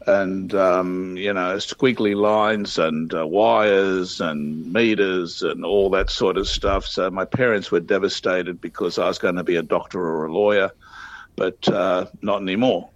and squiggly lines and wires and meters and all that sort of stuff. So my parents were devastated because I was going to be a doctor or a lawyer, but not anymore.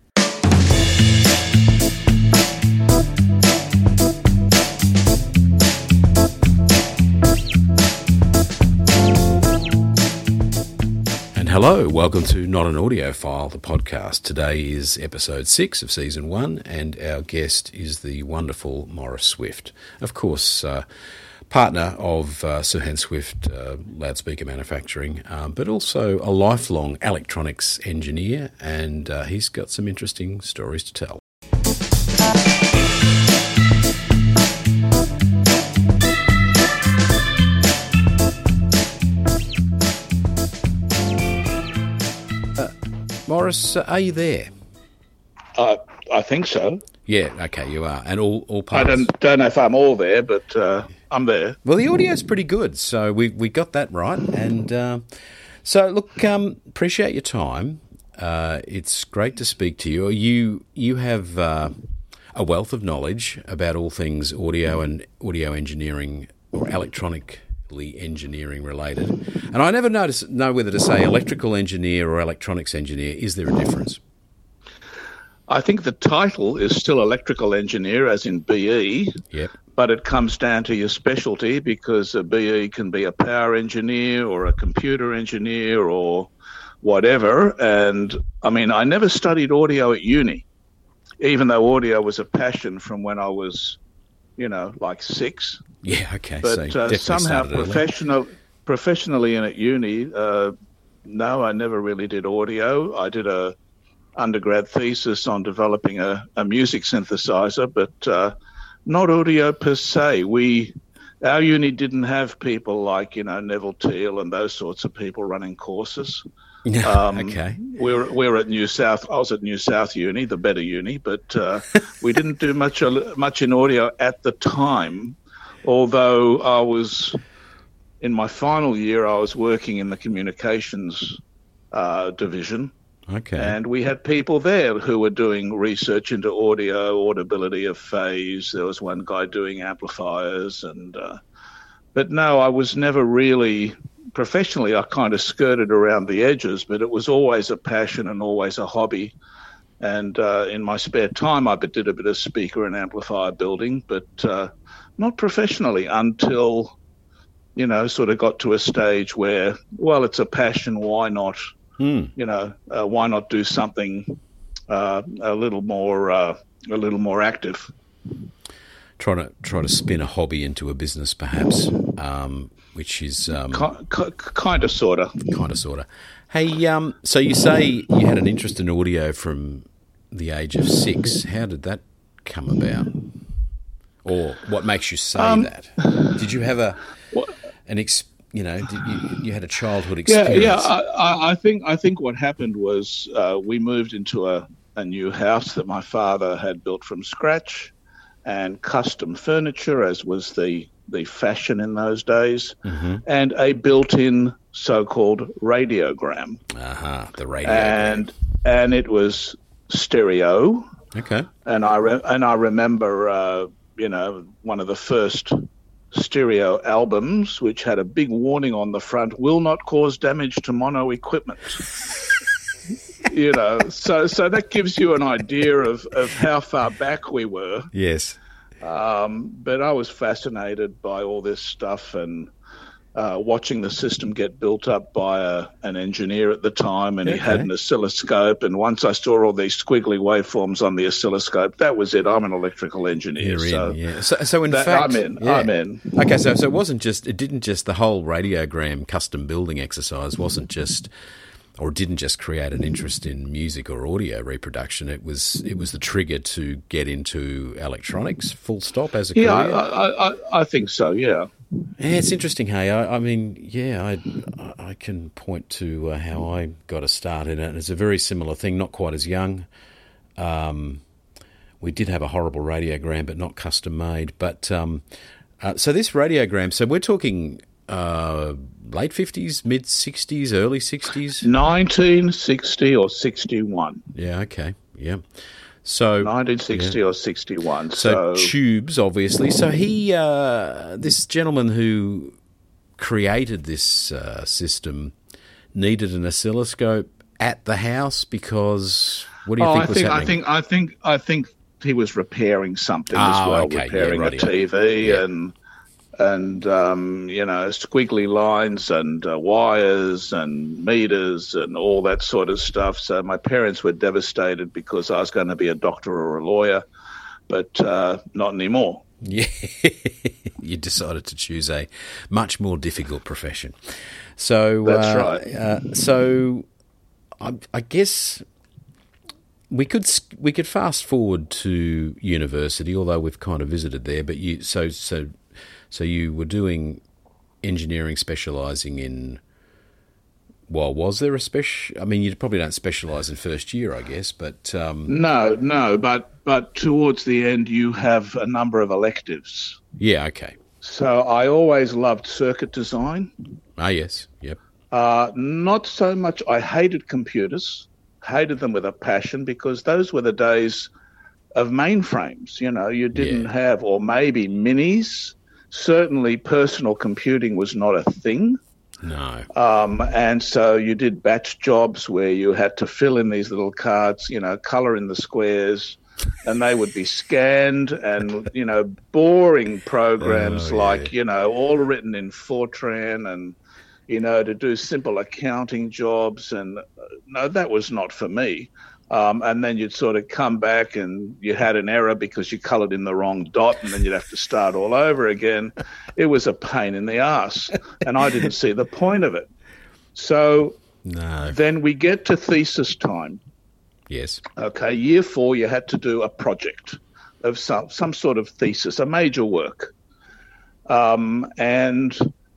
Hello, welcome to Not an Audiophile, the podcast. Today is episode 6 of season 1, and our guest is the wonderful Maurice Swift. Of course, partner of Sirhan Swift loudspeaker manufacturing, but also a lifelong electronics engineer, and he's got some interesting stories to tell. Maurice, are you there? I think so. Yeah, okay, you are. And all parts. I don't know if I'm all there, but I'm there. Well, the audio's pretty good, so we got that right. And so, look, appreciate your time. It's great to speak to you. You have a wealth of knowledge about all things audio and audio engineering or electronically engineering related. And I never know whether to say electrical engineer or electronics engineer. Is there a difference? I think the title is still electrical engineer, as in BE, yep. But it comes down to your specialty, because a BE can be a power engineer or a computer engineer or whatever. And, I mean, I never studied audio at uni, even though audio was a passion from when I was, like 6. Yeah, okay. But so somehow professionally and at uni, no, I never really did audio. I did a undergrad thesis on developing a music synthesizer, but not audio per se. Our uni didn't have people like, Neville Teal and those sorts of people running courses. Okay. We're at New South. I was at New South Uni, the better uni, but we didn't do much in audio at the time. Although I was in my final year, I was working in the communications division. Okay. And we had people there who were doing research into audio, audibility of phase. There was one guy doing amplifiers, but no, I was never really professionally. I kind of skirted around the edges, but it was always a passion and always a hobby. And in my spare time, I did a bit of speaker and amplifier building, but not professionally until, sort of got to a stage where, well, it's a passion. Why not? Why not do something a little more active? Try to spin a hobby into a business, perhaps, which is kind of, sort of. Hey, so you say you had an interest in audio from the age of 6. How did that come about? Or what makes you say that? Did you have you had a childhood experience? Yeah. I think what happened was we moved into a new house that my father had built from scratch, and custom furniture, as was the fashion in those days, and a built-in so-called radiogram. The radiogram. And it was stereo. Okay. And I remember, one of the first stereo albums, which had a big warning on the front: will not cause damage to mono equipment. So that gives you an idea of how far back we were. Yes. But I was fascinated by all this stuff and watching the system get built up by an engineer at the time, and he had an oscilloscope. And once I saw all these squiggly waveforms on the oscilloscope, that was it. I'm an electrical engineer. So in fact, I'm in. Okay, so it didn't just the whole radiogram custom building exercise didn't just create an interest in music or audio reproduction. It was the trigger to get into electronics, full stop, as a career. Yeah, I think so. Yeah. Yeah, it's interesting, hey. I can point to how I got a start in it. And it's a very similar thing, not quite as young. We did have a horrible radiogram, but not custom made. But so this radiogram, so we're talking late 50s, mid 60s, early 60s? 1960 or 61. Yeah, okay, yeah. So 1960 or 61. So tubes, obviously. So he, this gentleman who created this system, needed an oscilloscope at the house because what do you think was happening? I think he was repairing something as well, repairing a TV and squiggly lines and wires and meters and all that sort of stuff. So my parents were devastated because I was going to be a doctor or a lawyer, but not anymore. Yeah, you decided to choose a much more difficult profession. So that's right. So I guess we could fast forward to university, although we've kind of visited there. But so you were doing engineering, specialising in. Well, was there a special? I mean, you probably don't specialise in first year, I guess, but no. But towards the end, you have a number of electives. Yeah. Okay. So I always loved circuit design. Ah, yes. Yep. Not so much. I hated computers. Hated them with a passion because those were the days of mainframes. You didn't have, or maybe minis. Certainly, personal computing was not a thing. No. And so you did batch jobs where you had to fill in these little cards, colour in the squares, and they would be scanned and, boring programs all written in Fortran and, to do simple accounting jobs. And no, that was not for me. And then you'd sort of come back and you had an error because you coloured in the wrong dot and then you'd have to start all over again. It was a pain in the arse and I didn't see the point of it. So then we get to thesis time. Yes. Okay, year 4 you had to do a project of some sort of thesis, a major work. And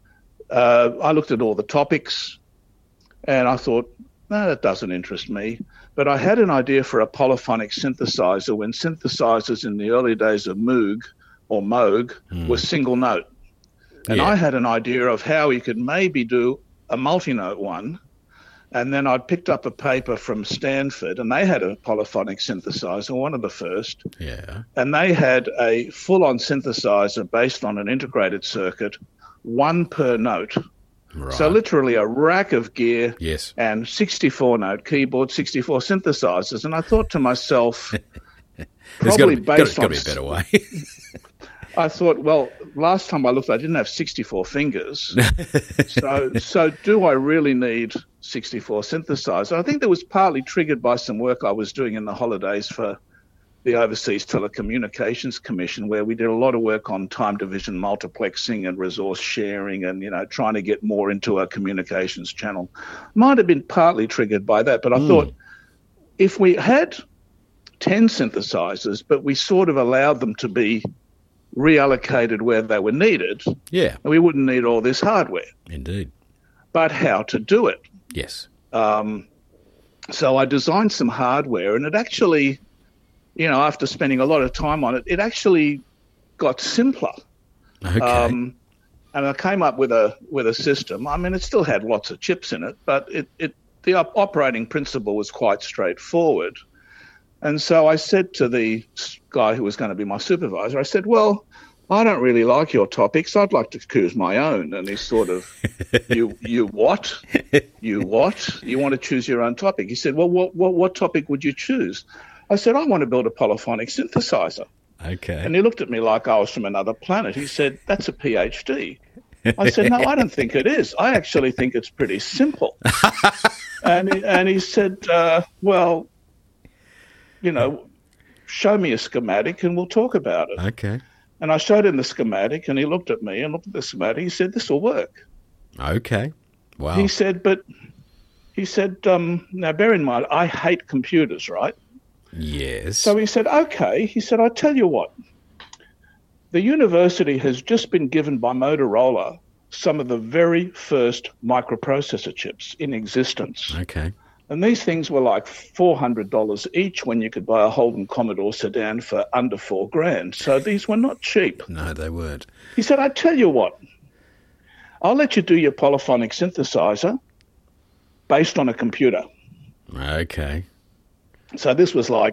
I looked at all the topics and I thought, no, that doesn't interest me. But I had an idea for a polyphonic synthesizer when synthesizers in the early days of Moog or Moog were single note. And I had an idea of how you could maybe do a multi-note one. And then I picked up a paper from Stanford, and they had a polyphonic synthesizer, one of the first. Yeah. And they had a full-on synthesizer based on an integrated circuit, one per note. Right. So literally a rack of gear and 64-note keyboard, 64 synthesizers. And I thought to myself, probably based on... There's got to be a better way. I thought, well, last time I looked, I didn't have 64 fingers. so do I really need 64 synthesizers? I think that was partly triggered by some work I was doing in the holidays for the Overseas Telecommunications Commission, where we did a lot of work on time division multiplexing and resource sharing and, trying to get more into a communications channel. Might have been partly triggered by that, but I thought if we had 10 synthesizers, but we sort of allowed them to be reallocated where they were needed, we wouldn't need all this hardware. Indeed. But how to do it? Yes. So I designed some hardware, and it actually... after spending a lot of time on it, it actually got simpler. Okay. And I came up with a system. I mean, it still had lots of chips in it, but the operating principle was quite straightforward. And so I said to the guy who was going to be my supervisor, I said, well, I don't really like your topics. I'd like to choose my own. And he sort of, you what? You what? You want to choose your own topic? He said, well, what topic would you choose? I said, I want to build a polyphonic synthesizer. Okay. And he looked at me like I was from another planet. He said, that's a PhD. I said, no, I don't think it is. I actually think it's pretty simple. and he said, well, show me a schematic and we'll talk about it. Okay. And I showed him the schematic and he looked at me and looked at the schematic. He said, this will work. Okay. Wow. He said, now bear in mind, I hate computers, right? Yes. So he said, okay. He said, I tell you what, the university has just been given by Motorola some of the very first microprocessor chips in existence. Okay. And these things were like $400 each when you could buy a Holden Commodore sedan for under $4,000. So these were not cheap. No, they weren't. He said, I tell you what, I'll let you do your polyphonic synthesizer based on a computer. Okay. So this was like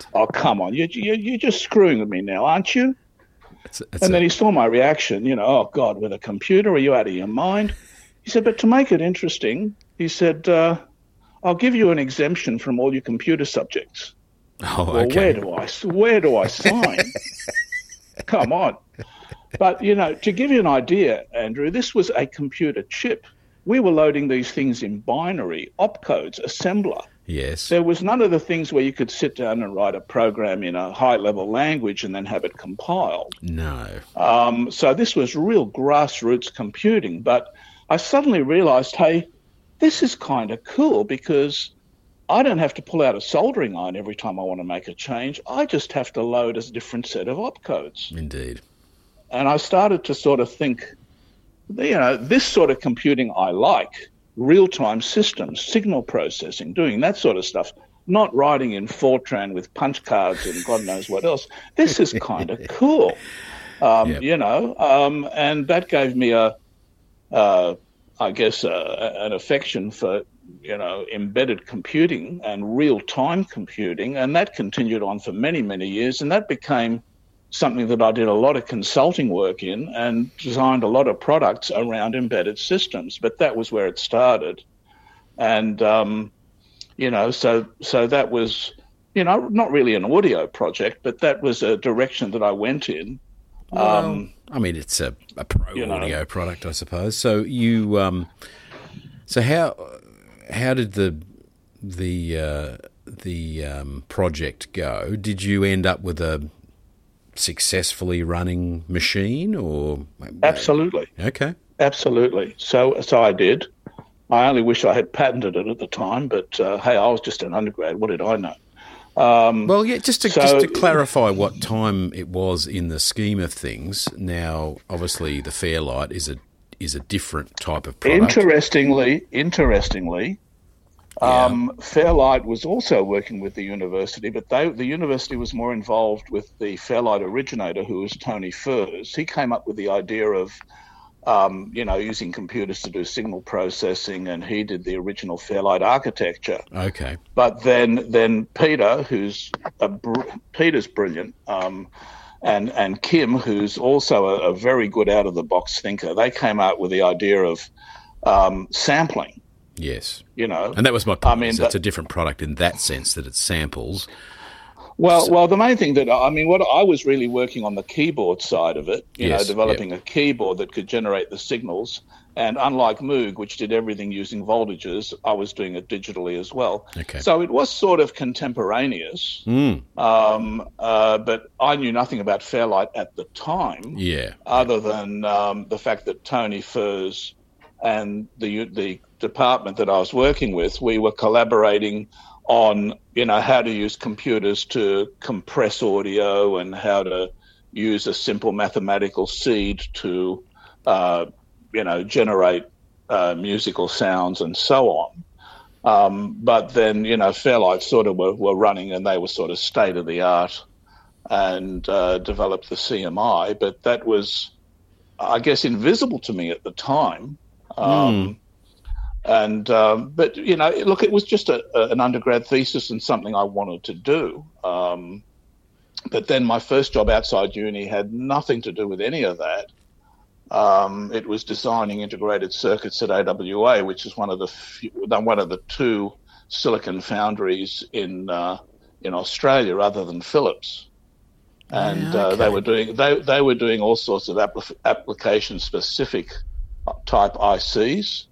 oh, come on, you're just screwing with me now, aren't you? And then he saw my reaction, oh, God, with a computer, are you out of your mind? He said, but to make it interesting, he said, I'll give you an exemption from all your computer subjects. Oh, well, okay. where do I sign? Come on. But, to give you an idea, Andrew, this was a computer chip. We were loading these things in binary, opcodes, assembler. Yes. There was none of the things where you could sit down and write a program in a high-level language and then have it compiled. No. So this was real grassroots computing. But I suddenly realized, hey, this is kind of cool because I don't have to pull out a soldering iron every time I want to make a change. I just have to load a different set of opcodes. Indeed. And I started to sort of think, this sort of computing I like, real-time systems, signal processing, doing that sort of stuff, not writing in Fortran with punch cards and God knows what else. This is kind of cool, Yep. and that gave me an affection for, embedded computing and real-time computing, and that continued on for many, many years, and that became something that I did a lot of consulting work in and designed a lot of products around embedded systems. But that was where it started. And, so that was, not really an audio project, but that was a direction that I went in. Well, it's a pro audio product, I suppose. So you, so how did the project go? Did you end up with a successfully running machine, or absolutely? Okay, absolutely. So I did. I only wish I had patented it at the time, but hey, I was just an undergrad. What did I know? Well, yeah. Just to clarify what time it was in the scheme of things. Now, obviously, the Fairlight is a different type of product. Interestingly. Yeah. Fairlight was also working with the university, but the university was more involved with the Fairlight originator, who was Tony Furs. He came up with the idea of, using computers to do signal processing, and he did the original Fairlight architecture. Okay. But then Peter, Peter's brilliant, and Kim, who's also a very good out-of-the-box thinker, they came out with the idea of sampling. Yes. And that was my point. It's a different product in that sense, that it samples. Well, the main thing what I was really working on the keyboard side of it, developing a keyboard that could generate the signals. And unlike Moog, which did everything using voltages, I was doing it digitally as well. Okay. So it was sort of contemporaneous. But I knew nothing about Fairlight at the time. Yeah. Other than the fact that Tony Furs and the department that I was working with, we were collaborating on, how to use computers to compress audio and how to use a simple mathematical seed to, generate musical sounds and so on. But then, Fairlight sort of were running, and they were sort of state of the art and developed the CMI. But that was, I guess, invisible to me at the time. But look, it was just an undergrad thesis and something I wanted to do. But then my first job outside uni had nothing to do with any of that. It was designing integrated circuits at AWA, which is one of the two silicon foundries in Australia, other than Philips. And they were doing all sorts of application specific type ICs.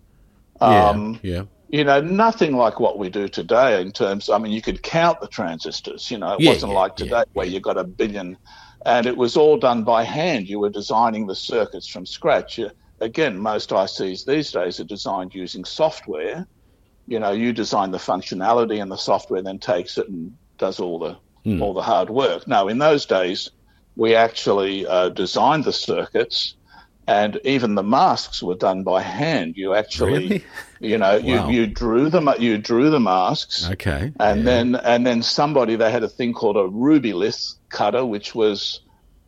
Nothing like what we do today in terms, you could count the transistors, it wasn't like today where you got a billion, and it was all done by hand. You were designing the circuits from scratch. Again, most ICs these days are designed using software. You design the functionality and the software then takes it and does all the hard work. No, in those days, we actually designed the circuits. And even the masks were done by hand. You actually, Wow. you drew the masks. Okay. And then somebody, they had a thing called a rubylith cutter, which was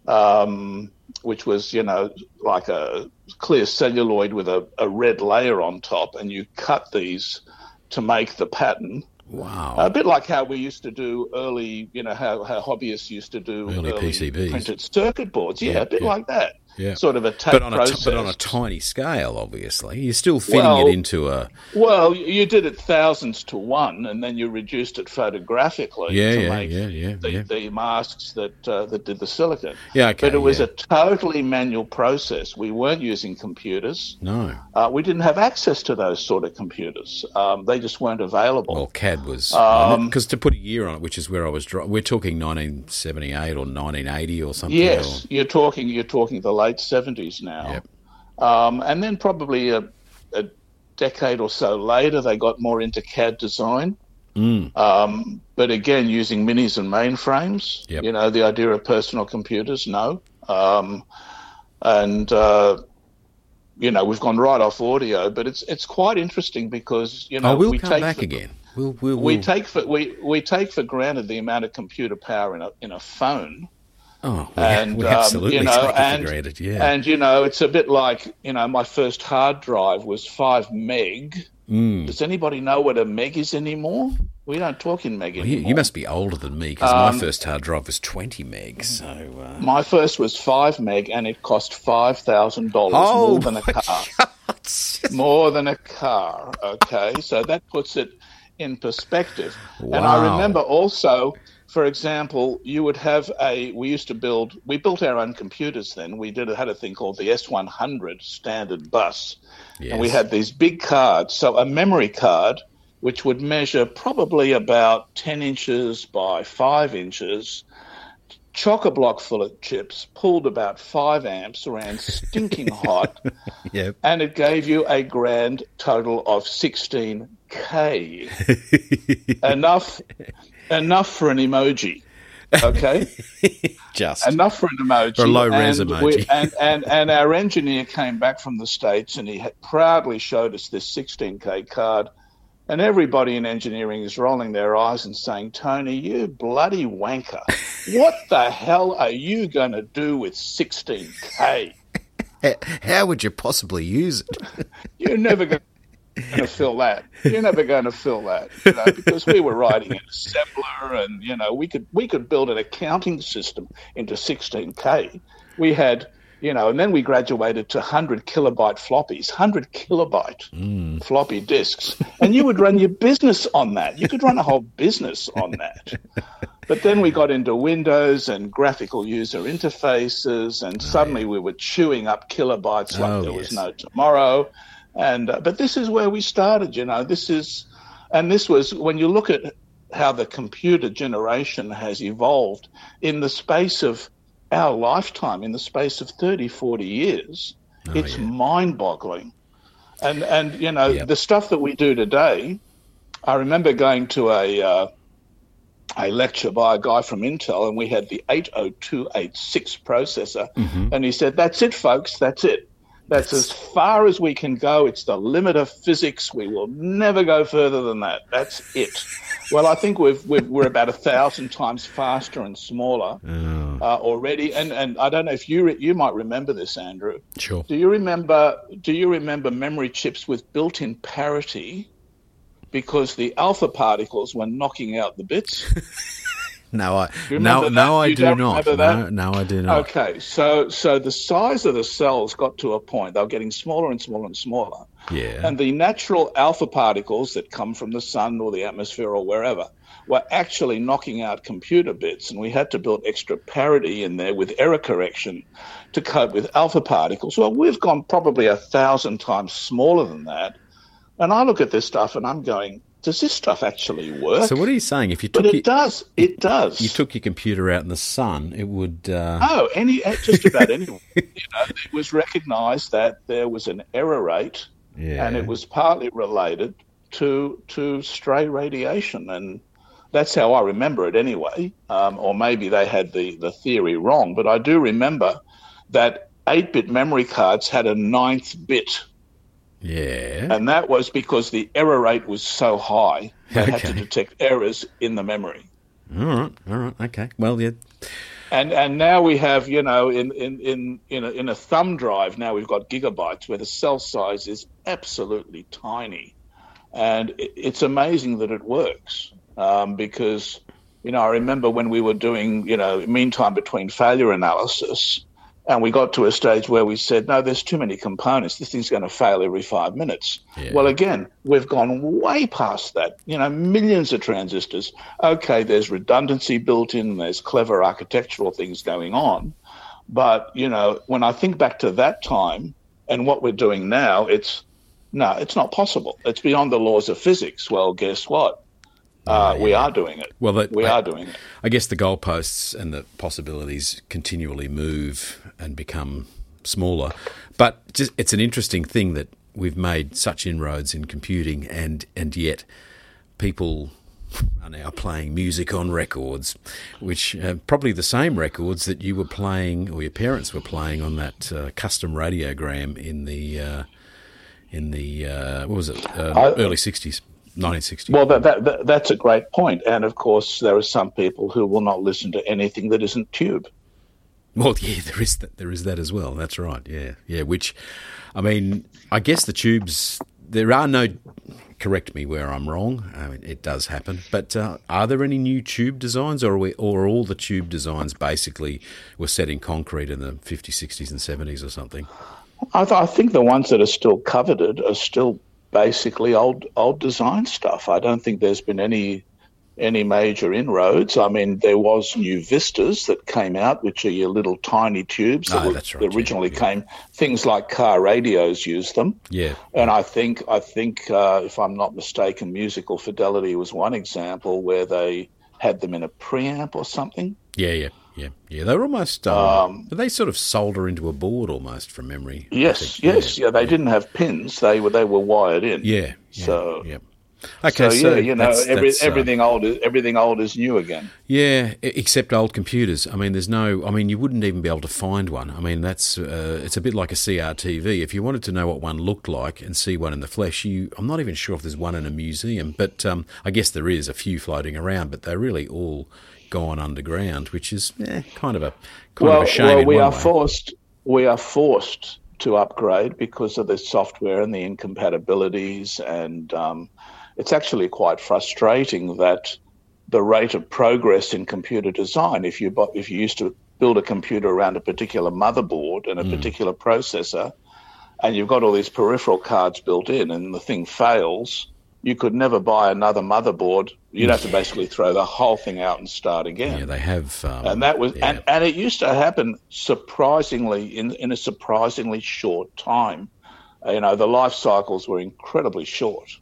like a clear celluloid with a red layer on top, and you cut these to make the pattern. Wow. A bit like how we used to do early, how hobbyists used to do Early PCBs. printed circuit boards. Yeah, a bit like that. Yeah. Sort of a tape process. But on a tiny scale, obviously. You're still fitting it into a... Well, you did it thousands to one, and then you reduced it photographically to make the masks that did the silicon. Yeah, okay. But it was a totally manual process. We weren't using computers. No. We didn't have access to those sort of computers. They just weren't available. Well, CAD was... Because to put a year on it, which is where I was... We're talking 1978 or 1980 or something. Yes, you're talking the late 70s now. Yep. And then probably a decade or so later, they got more into CAD design. But again, using minis and mainframes. Yep. The idea of personal computers, no. We've gone right off audio, but it's quite interesting because, we'll come back again. We take for granted the amount of computer power in a phone. Oh, we absolutely take it for granted, yeah. And, it's a bit like, my first hard drive was 5 meg. Does anybody know what a meg is anymore? We don't talk in meg anymore. You must be older than me, because my first hard drive was 20 meg, so... My first was 5 meg, and it cost $5,000, more than a car. More than a car, okay? So that puts it in perspective. Wow. And I remember also... For example, you would have we built our own computers then. We had a thing called the S100 standard bus. Yes. And we had these big cards. So a memory card, which would measure probably about 10 inches by 5 inches, chock-a-block full of chips, pulled about 5 amps, ran stinking hot, yep. And it gave you a grand total of 16K. Enough for an emoji, okay? Just enough for an emoji. For a low-res emoji. And our engineer came back from the States, and he proudly showed us this 16K card. And everybody in engineering is rolling their eyes and saying, "Tony, you bloody wanker! What the hell are you going to do with 16K? How would you possibly use it? You're never going to fill that. You're never going to fill that, because we were writing in assembler, and we could build an accounting system into 16K. We had, and then we graduated to 100 kilobyte floppies, 100 kilobyte floppy disks, and you would run your business on that. You could run a whole business on that. But then we got into Windows and graphical user interfaces, and suddenly we were chewing up kilobytes like there was no tomorrow. But this is where we started, this was when you look at how the computer generation has evolved in the space of our lifetime, in the space of 30, 40 years, it's mind-boggling. And the stuff that we do today, I remember going to a lecture by a guy from Intel, and we had the 80286 processor, and he said, "That's it, folks, that's it. That's as far as we can go. It's the limit of physics. We will never go further than that. That's it." Well, I think we're about 1,000 times faster and smaller already. And I don't know if you might remember this, Andrew. Sure. Do you remember memory chips with built-in parity because the alpha particles were knocking out the bits? No, I do not. No, I do not. Okay, so the size of the cells got to a point; they were getting smaller and smaller and smaller. Yeah. And the natural alpha particles that come from the sun or the atmosphere or wherever were actually knocking out computer bits, and we had to build extra parity in there with error correction to cope with alpha particles. Well, we've gone probably 1,000 times smaller than that, and I look at this stuff and I'm going, does this stuff actually work? So what are you saying? If you took It does. You took your computer out in the sun, it would... just about anyone. It was recognised that there was an error rate, and it was partly related to stray radiation, and that's how I remember it anyway. Or maybe they had the theory wrong, but I do remember that 8-bit memory cards had a 9th bit. Yeah. And that was because the error rate was so high, they had to detect errors in the memory. All right, okay. Well, yeah. And now we have, in a thumb drive, now we've got gigabytes where the cell size is absolutely tiny. And it's amazing that it works, because, I remember when we were doing, mean time between failure analysis, and we got to a stage where we said, no, there's too many components. This thing's going to fail every 5 minutes. Yeah. Well, again, we've gone way past that. Millions of transistors. Okay, there's redundancy built in, there's clever architectural things going on. But, when I think back to that time and what we're doing now, it's not possible. It's beyond the laws of physics. Well, guess what? We are doing it. Well, we are doing it. I guess the goalposts and the possibilities continually move and become smaller. But it's an interesting thing that we've made such inroads in computing, and yet people are now playing music on records, which probably the same records that you were playing or your parents were playing on that custom radiogram in the what was it, early 60s. 1960. Well, that's a great point. And, of course, there are some people who will not listen to anything that isn't tube. Well, yeah, there is that as well. That's right, yeah. Which, I mean, I guess the tubes, there are no, correct me where I'm wrong, I mean, it does happen, but are there any new tube designs, or are all the tube designs basically were set in concrete in the 50s, 60s and 70s or something? I think the ones that are still coveted are still basically old design stuff. I don't think there's been any major inroads. I mean, there was new Vistas that came out, which are your little tiny tubes that originally came. Things like car radios used them. Yeah. And I think if I'm not mistaken, Musical Fidelity was one example where they had them in a preamp or something. Yeah. They were almost, they sort of solder into a board almost from memory. Yes. They didn't have pins. They were wired in. Yeah. So. Yeah. Okay, so everything old is new again. Yeah, except old computers. I mean, you wouldn't even be able to find one. I mean, that's it's a bit like a CRTV. If you wanted to know what one looked like and see one in the flesh, I'm not even sure if there's one in a museum, but I guess there is a few floating around, but they're really all gone underground, which is kind of a shame. Well, we are forced to upgrade because of the software and the incompatibilities, and it's actually quite frustrating that the rate of progress in computer design, if you used to build a computer around a particular motherboard and a particular processor, and you've got all these peripheral cards built in, and the thing fails, you could never buy another motherboard. You'd have to basically throw the whole thing out and start again. Yeah, they have. And that was, and it used to happen surprisingly in a surprisingly short time. The life cycles were incredibly short.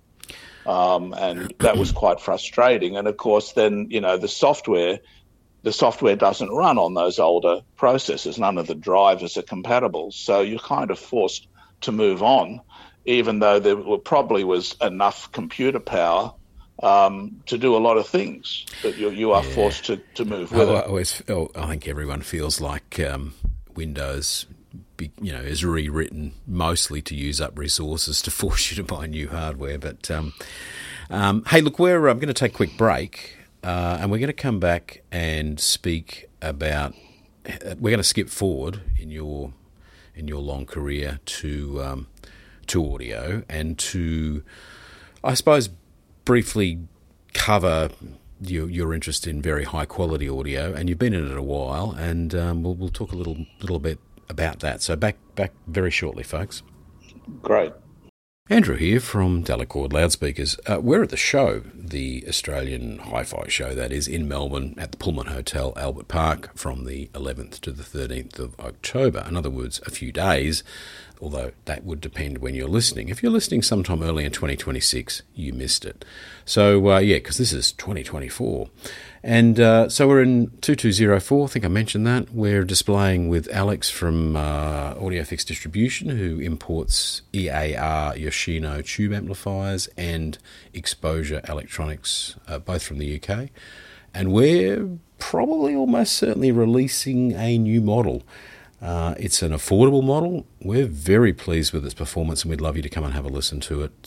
And that was quite frustrating. And of course, then, the software doesn't run on those older processors. None of the drivers are compatible. So you're kind of forced to move on, even though there probably was enough computer power to do a lot of things. But you are forced to move with it. I think everyone feels like Windows is rewritten mostly to use up resources to force you to buy new hardware. But hey, look, I'm going to take a quick break, and we're going to come back and speak about. We're going to skip forward in your long career to audio, and to, I suppose, briefly cover your interest in very high quality audio, and you've been in it a while, and we'll talk a little bit about that. So back very shortly, folks. Great. Andrew here from Delacord Loudspeakers. We're at the show, the Australian Hi-Fi show, that is, in Melbourne at the Pullman Hotel, Albert Park, from the 11th to the 13th of October. In other words, a few days, although that would depend when you're listening. If you're listening sometime early in 2026, you missed it. So, because this is 2024. And so we're in 2204, I think I mentioned that. We're displaying with Alex from AudioFix Distribution, who imports EAR Yoshino tube amplifiers and Exposure Electronics, both from the UK. And we're probably almost certainly releasing a new model. It's an affordable model. We're very pleased with its performance, and we'd love you to come and have a listen to it.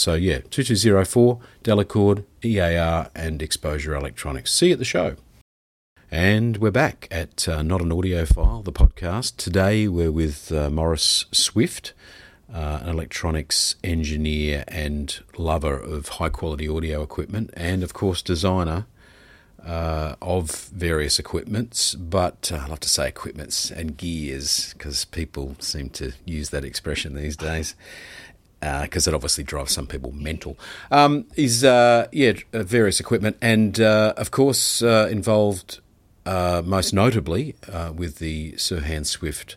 2204, Delacord, EAR, and Exposure Electronics. See you at the show. And we're back at Not an Audiophile, the podcast. Today we're with Maurice Swift, an electronics engineer and lover of high-quality audio equipment, and, of course, designer of various equipments, but I love to say equipments and gears because people seem to use that expression these days because it obviously drives some people mental. Various equipment and, of course, involved most notably with the Sirhan Swift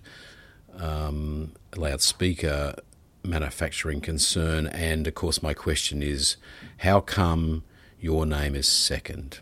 loudspeaker manufacturing concern. And, of course, my question is, how come your name is second?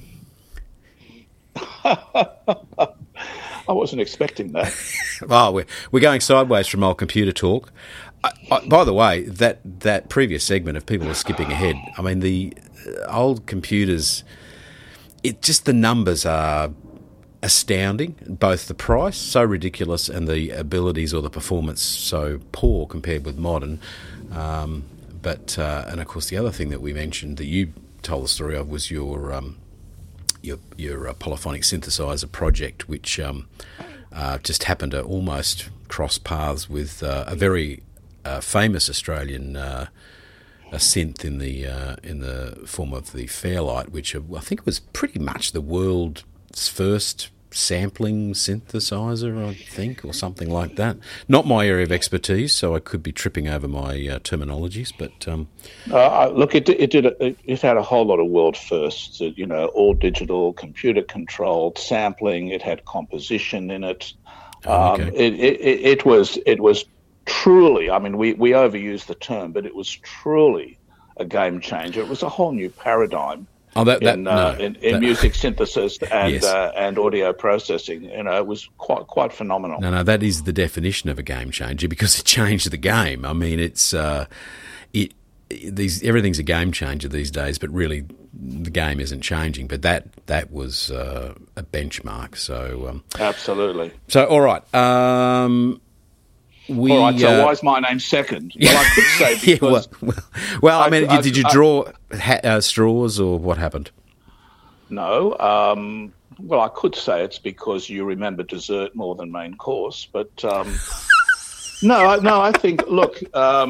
I wasn't expecting that. Well, we're going sideways from old computer talk. By the way, that previous segment of people are skipping ahead. I mean, the old computers, the numbers are astounding. Both the price, so ridiculous, and the abilities or the performance so poor compared with modern. And of course, the other thing that we mentioned that you told the story of was your polyphonic synthesizer project, which just happened to almost cross paths with a very famous Australian a synth in the form of the Fairlight, which I think was pretty much the world's first sampling synthesizer, I think, or something like that. Not my area of expertise, so I could be tripping over my terminologies. But look, it had a whole lot of world firsts. All digital, computer controlled sampling. It had composition in it. Okay. It was truly. I mean, we overuse the term, but it was truly a game changer. It was a whole new paradigm. In music synthesis and yes. And audio processing. It was quite phenomenal. No, that is the definition of a game changer because it changed the game. I mean, everything's a game changer these days, but really the game isn't changing. But that was a benchmark. So absolutely. So all right. All right, so why is my name second? Well, I could say because... did you draw straws or what happened? No. Well, I could say it's because you remember dessert more than main course, but no, I think, look,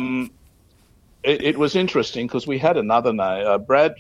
it was interesting because we had another name, Brad...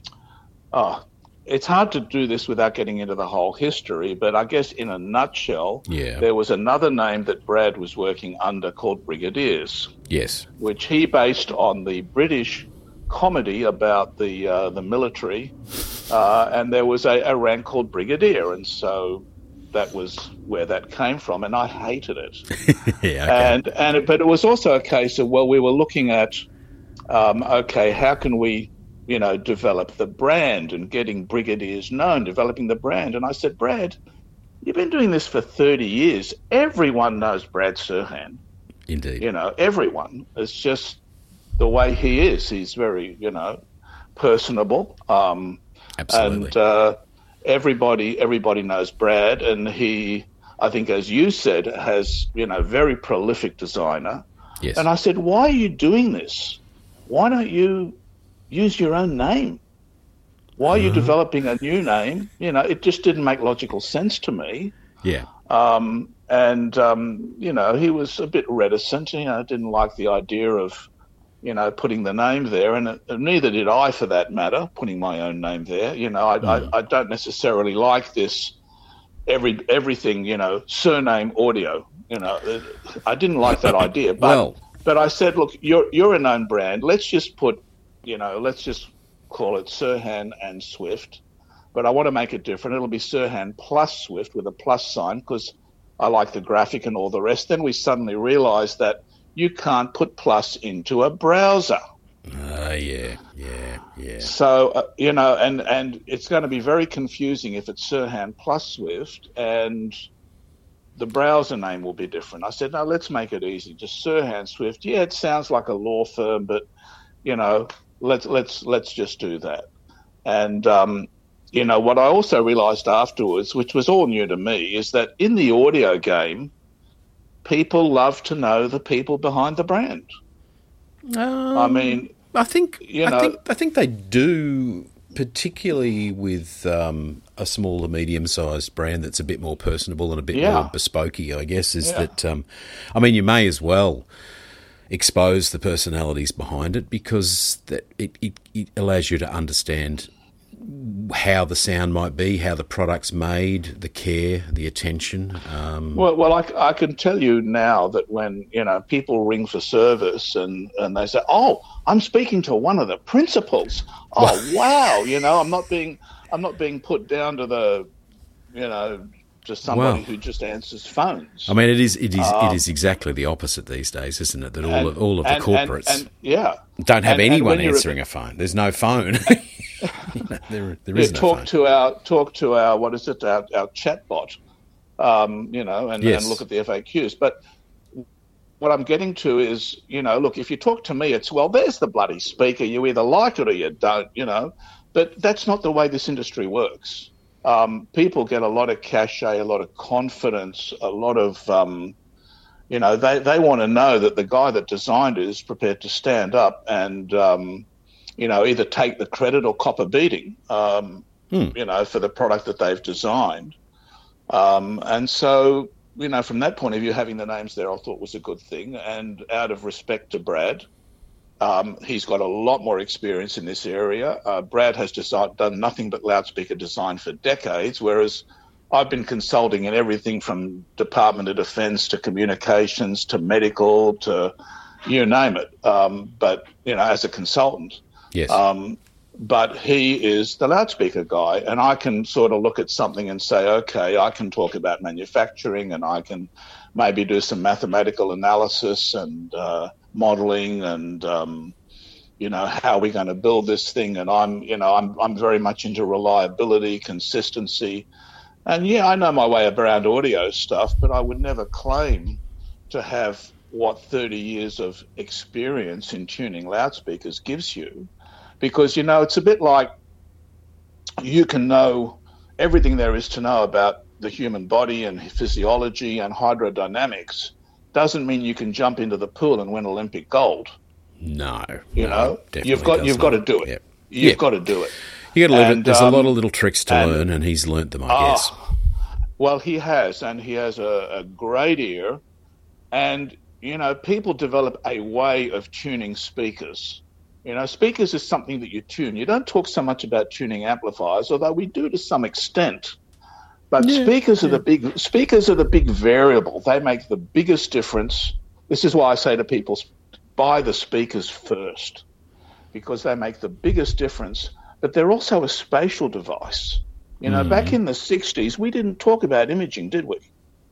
it's hard to do this without getting into the whole history, but I guess in a nutshell, there was another name that Brad was working under called Brigadiers. Yes. Which he based on the British comedy about the military, and there was a rank called Brigadier, and so that was where that came from, and I hated it. Yeah, okay. But it was also a case of, we were looking at, how can we develop the brand and getting Brigadiers known, developing the brand. And I said, Brad, you've been doing this for 30 years. Everyone knows Brad Sirhan. Indeed. Everyone. It's just the way he is. He's very, personable. Absolutely. And everybody knows Brad. And he, I think, as you said, has, very prolific designer. Yes. And I said, why are you doing this? Why don't you use your own name? Why are you developing a new name? It just didn't make logical sense to me. Yeah. He was a bit reticent, didn't like the idea of, putting the name there. And neither did I, for that matter, putting my own name there. I don't necessarily like this everything, surname audio. I didn't like that idea. But I said, look, you're a known brand. Let's just put, let's just call it Sirhan and Swift, but I want to make it different. It'll be Sirhan plus Swift with a plus sign because I like the graphic and all the rest. Then we suddenly realized that you can't put plus into a browser. Yeah. So, and it's going to be very confusing if it's Sirhan plus Swift and the browser name will be different. I said, no, let's make it easy. Just Sirhan Swift. Yeah, it sounds like a law firm, but, let's just do that. And, what I also realized afterwards, which was all new to me, is that in the audio game, people love to know the people behind the brand. I think they do, particularly with a small to medium-sized brand that's a bit more personable and a bit more bespokey, I guess, that, you may as well expose the personalities behind it, because it allows you to understand how the sound might be, how the product's made, the care, the attention. Well, I can tell you now that when people ring for service and they say, "Oh, I'm speaking to one of the principals." Oh, wow! I'm not being put down to the, just somebody who just answers phones. I mean, it is exactly the opposite these days, isn't it? That all of the corporates don't have anyone answering a phone. There's no phone. There is no phone. Talk to our what is it? Our chatbot, and look at the FAQs. But what I'm getting to is, look, if you talk to me, it's, well, there's the bloody speaker. You either like it or you don't, But that's not the way this industry works. People get a lot of cachet, a lot of confidence, a lot of, they want to know that the guy that designed it is prepared to stand up and, either take the credit or cop a beating, for the product that they've designed. And so, from that point of view, having the names there I thought was a good thing. And out of respect to Brad, he's got a lot more experience in this area. Brad has done nothing but loudspeaker design for decades, whereas I've been consulting in everything from Department of Defense to communications to medical to you name it. But, as a consultant. Yes. But he is the loudspeaker guy, and I can sort of look at something and say, okay, I can talk about manufacturing, and I can maybe do some mathematical analysis and modeling and how we're going to build this thing. And I'm very much into reliability, consistency, and I know my way around audio stuff, but I would never claim to have what 30 years of experience in tuning loudspeakers gives you. Because, it's a bit like you can know everything there is to know about the human body and physiology and hydrodynamics. Doesn't mean you can jump into the pool and win Olympic gold. No. You've got to do it. Yep. You've got to do it. You got to learn it. There's a lot of little tricks to learn, and he's learnt them, I guess. Well, he has, and he has a great ear. And, people develop a way of tuning speakers. Speakers is something that you tune. You don't talk so much about tuning amplifiers, although we do to some extent. But speakers are the big variable. They make the biggest difference. This is why I say to people, buy the speakers first, because they make the biggest difference. But they're also a spatial device. Back in the 60s, we didn't talk about imaging, did we?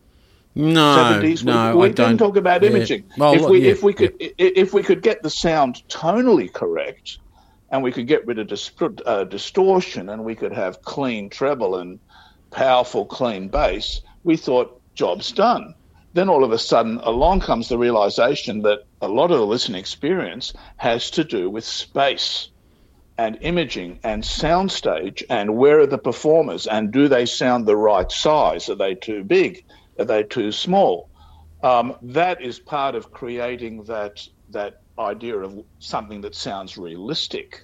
No, 70s, we didn't talk about imaging. Well, if we could get the sound tonally correct, and we could get rid of distortion, and we could have clean treble and powerful clean bass, we thought job's done. Then all of a sudden along comes the realization that a lot of the listening experience has to do with space and imaging and soundstage and where are the performers and do they sound the right size? Are they too big? Are they too small? That is part of creating that idea of something that sounds realistic.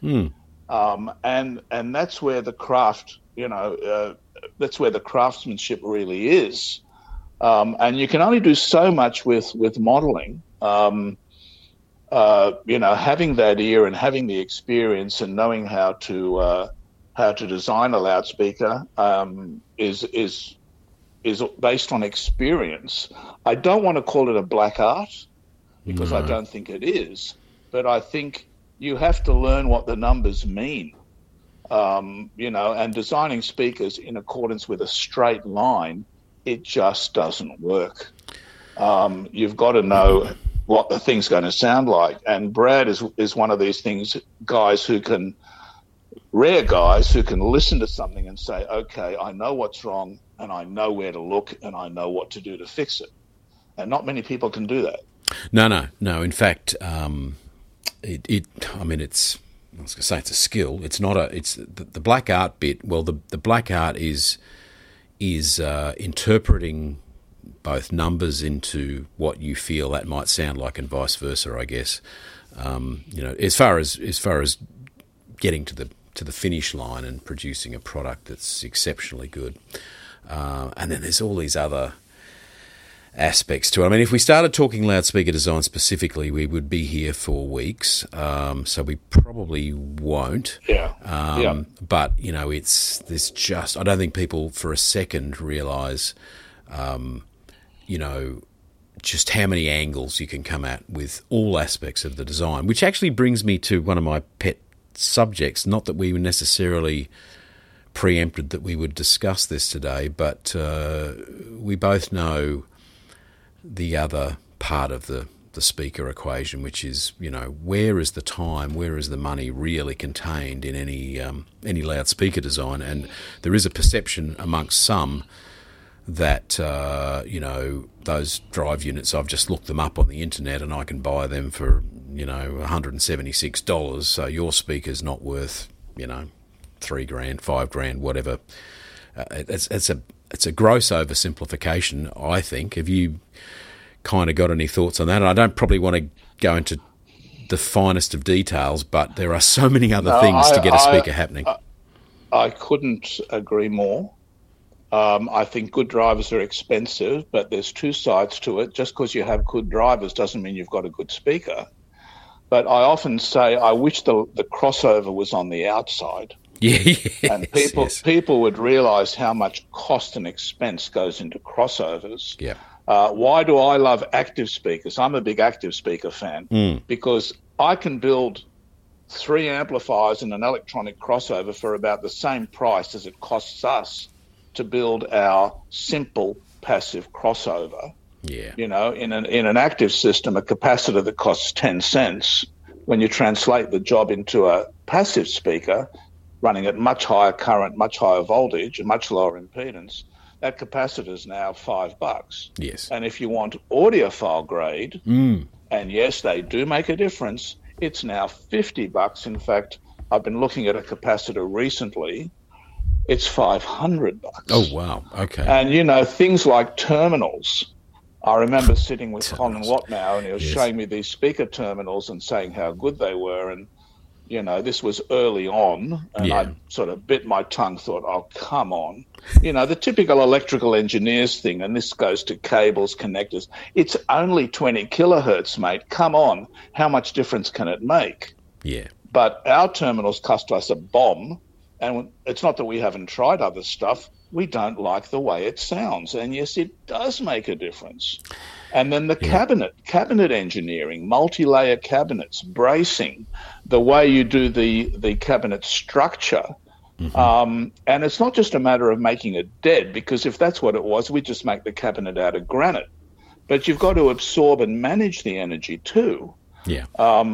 And that's where the craft, that's where the craftsmanship really is. And you can only do so much with modeling. Having that ear and having the experience and knowing how to design a loudspeaker is based on experience. I don't want to call it a black art because I don't think it is, but I think you have to learn what the numbers mean, and designing speakers in accordance with a straight line, it just doesn't work. You've got to know what the thing's going to sound like. And Brad is one of these rare guys who can listen to something and say, okay, I know what's wrong and I know where to look and I know what to do to fix it. And not many people can do that. No. In fact, I was going to say it's a skill. It's not it's the black art bit. Well, the black art is interpreting both numbers into what you feel that might sound like, and vice versa, I guess. As far as getting to the finish line and producing a product that's exceptionally good, and then there's all these other aspects to it. I mean, if we started talking loudspeaker design specifically, we would be here for weeks. So we probably won't. Yeah. But there's just, I don't think people for a second realise, just how many angles you can come at with all aspects of the design, which actually brings me to one of my pet subjects. Not that we were necessarily preempted that we would discuss this today, but we both know the other part of the speaker equation, which is, where is the time, where is the money really contained in any loudspeaker design? And there is a perception amongst some that, those drive units, I've just looked them up on the internet and I can buy them for, $176. So your speaker's not worth, $3,000, $5,000, whatever. It's a gross oversimplification, I think. Have you kind of got any thoughts on that? And I don't probably want to go into the finest of details, but there are so many other things to get a speaker happening. I couldn't agree more. I think good drivers are expensive, but there's two sides to it. Just because you have good drivers doesn't mean you've got a good speaker. But I often say I wish the crossover was on the outside. And people would realise how much cost and expense goes into crossovers. Yeah. Why do I love active speakers? I'm a big active speaker fan because I can build 3 amplifiers in an electronic crossover for about the same price as it costs us to build our simple passive crossover. Yeah. In an active system, a capacitor that costs 10 cents, when you translate the job into a passive speaker running at much higher current, much higher voltage, and much lower impedance, that capacitor is now $5. Yes. And if you want audiophile grade, and yes, they do make a difference, it's now $50. In fact, I've been looking at a capacitor recently. It's $500. Oh, wow. Okay. And, things like terminals. I remember sitting with Colin Watnow, and he was showing me these speaker terminals and saying how good they were. And, this was early on, and I sort of bit my tongue, thought, oh, come on. The typical electrical engineers thing, and this goes to cables, connectors. It's only 20 kilohertz, mate. Come on. How much difference can it make? Yeah. But our terminals cost us a bomb. And it's not that we haven't tried other stuff. We don't like the way it sounds. And yes, it does make a difference. And then the cabinet engineering, multi-layer cabinets, bracing, the way you do the cabinet structure. And it's not just a matter of making it dead, because if that's what it was, we'd just make the cabinet out of granite. But you've got to absorb and manage the energy too. Yeah.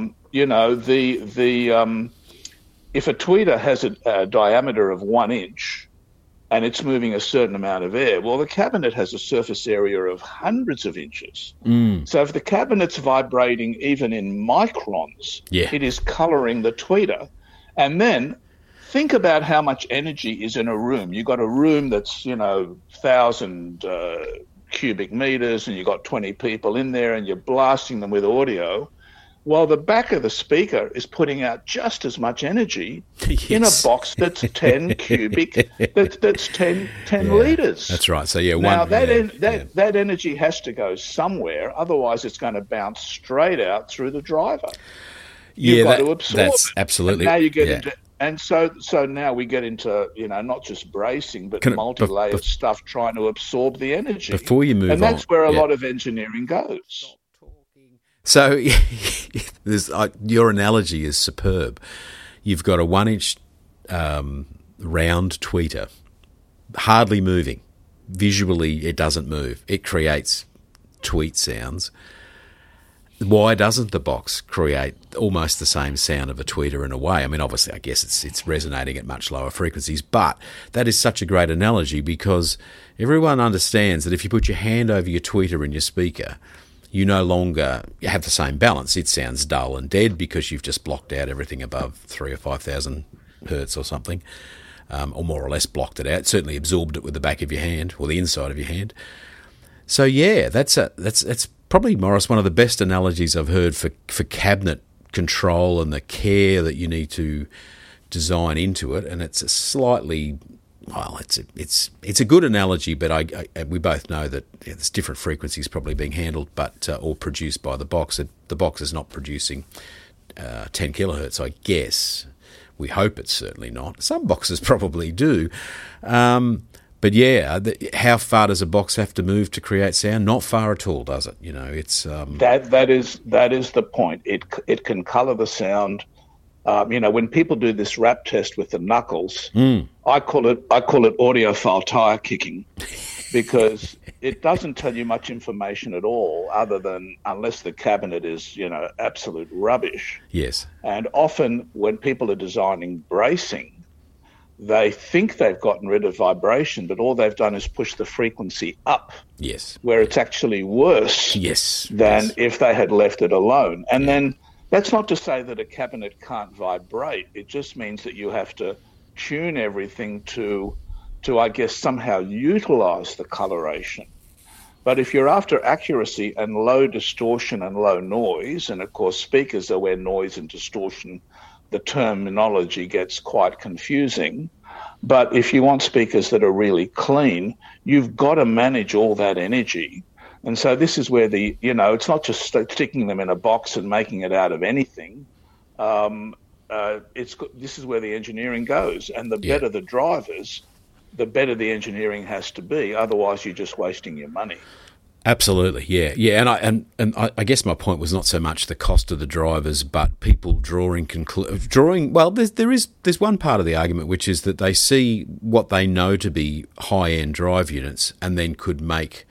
If a tweeter has a diameter of 1 inch and it's moving a certain amount of air, well, the cabinet has a surface area of hundreds of inches. So if the cabinet's vibrating even in microns, it is colouring the tweeter. And then think about how much energy is in a room. You've got a room that's, 1,000 cubic meters, and you've got 20 people in there, and you're blasting them with audio. Well, the back of the speaker is putting out just as much energy in a box that's 10 cubic, that's 10 litres. That's right. So, that energy has to go somewhere. Otherwise, it's going to bounce straight out through the driver. You've got to absorb that's it. absolutely. And now you get into, and so now we get into, not just bracing, but multi-layered stuff trying to absorb the energy. Before you move on. And that's where a lot of engineering goes. So your analogy is superb. You've got a 1 inch round tweeter, hardly moving. Visually, it doesn't move. It creates tweet sounds. Why doesn't the box create almost the same sound of a tweeter in a way? I mean, obviously, I guess it's resonating at much lower frequencies, but that is such a great analogy because everyone understands that if you put your hand over your tweeter and your speaker, you no longer have the same balance. It sounds dull and dead because you've just blocked out everything above 3,000 or 5,000 hertz or something, or more or less blocked it out. Certainly absorbed it with the back of your hand or the inside of your hand. So that's probably, Morris, one of the best analogies I've heard for cabinet control and the care that you need to design into it. And it's a slightly well, it's a good analogy, but we both know that there's different frequencies probably being handled, but or produced by the box. The box is not producing 10 kilohertz, I guess. We hope it's certainly not. Some boxes probably do. But yeah, how far does a box have to move to create sound? Not far at all, does it? You know, it's that is the point. It can color the sound. When people do this rap test with the knuckles, I call it audiophile tire kicking, because it doesn't tell you much information at all, other than unless the cabinet is absolute rubbish. Yes. And often when people are designing bracing, they think they've gotten rid of vibration, but all they've done is push the frequency up. Yes. Where it's actually worse. Yes. Than if they had left it alone. And then that's not to say that a cabinet can't vibrate. It just means that you have to tune everything to I guess, somehow utilize the coloration. But if you're after accuracy and low distortion and low noise, and of course speakers are where noise and distortion, the terminology gets quite confusing. But if you want speakers that are really clean, you've got to manage all that energy. And so this is where it's not just sticking them in a box and making it out of anything. This is where the engineering goes. And the better the drivers, the better the engineering has to be. Otherwise, you're just wasting your money. Absolutely, yeah, and I guess my point was not so much the cost of the drivers, but people drawing. Well, there's one part of the argument which is that they see what they know to be high-end drive units, and then could make,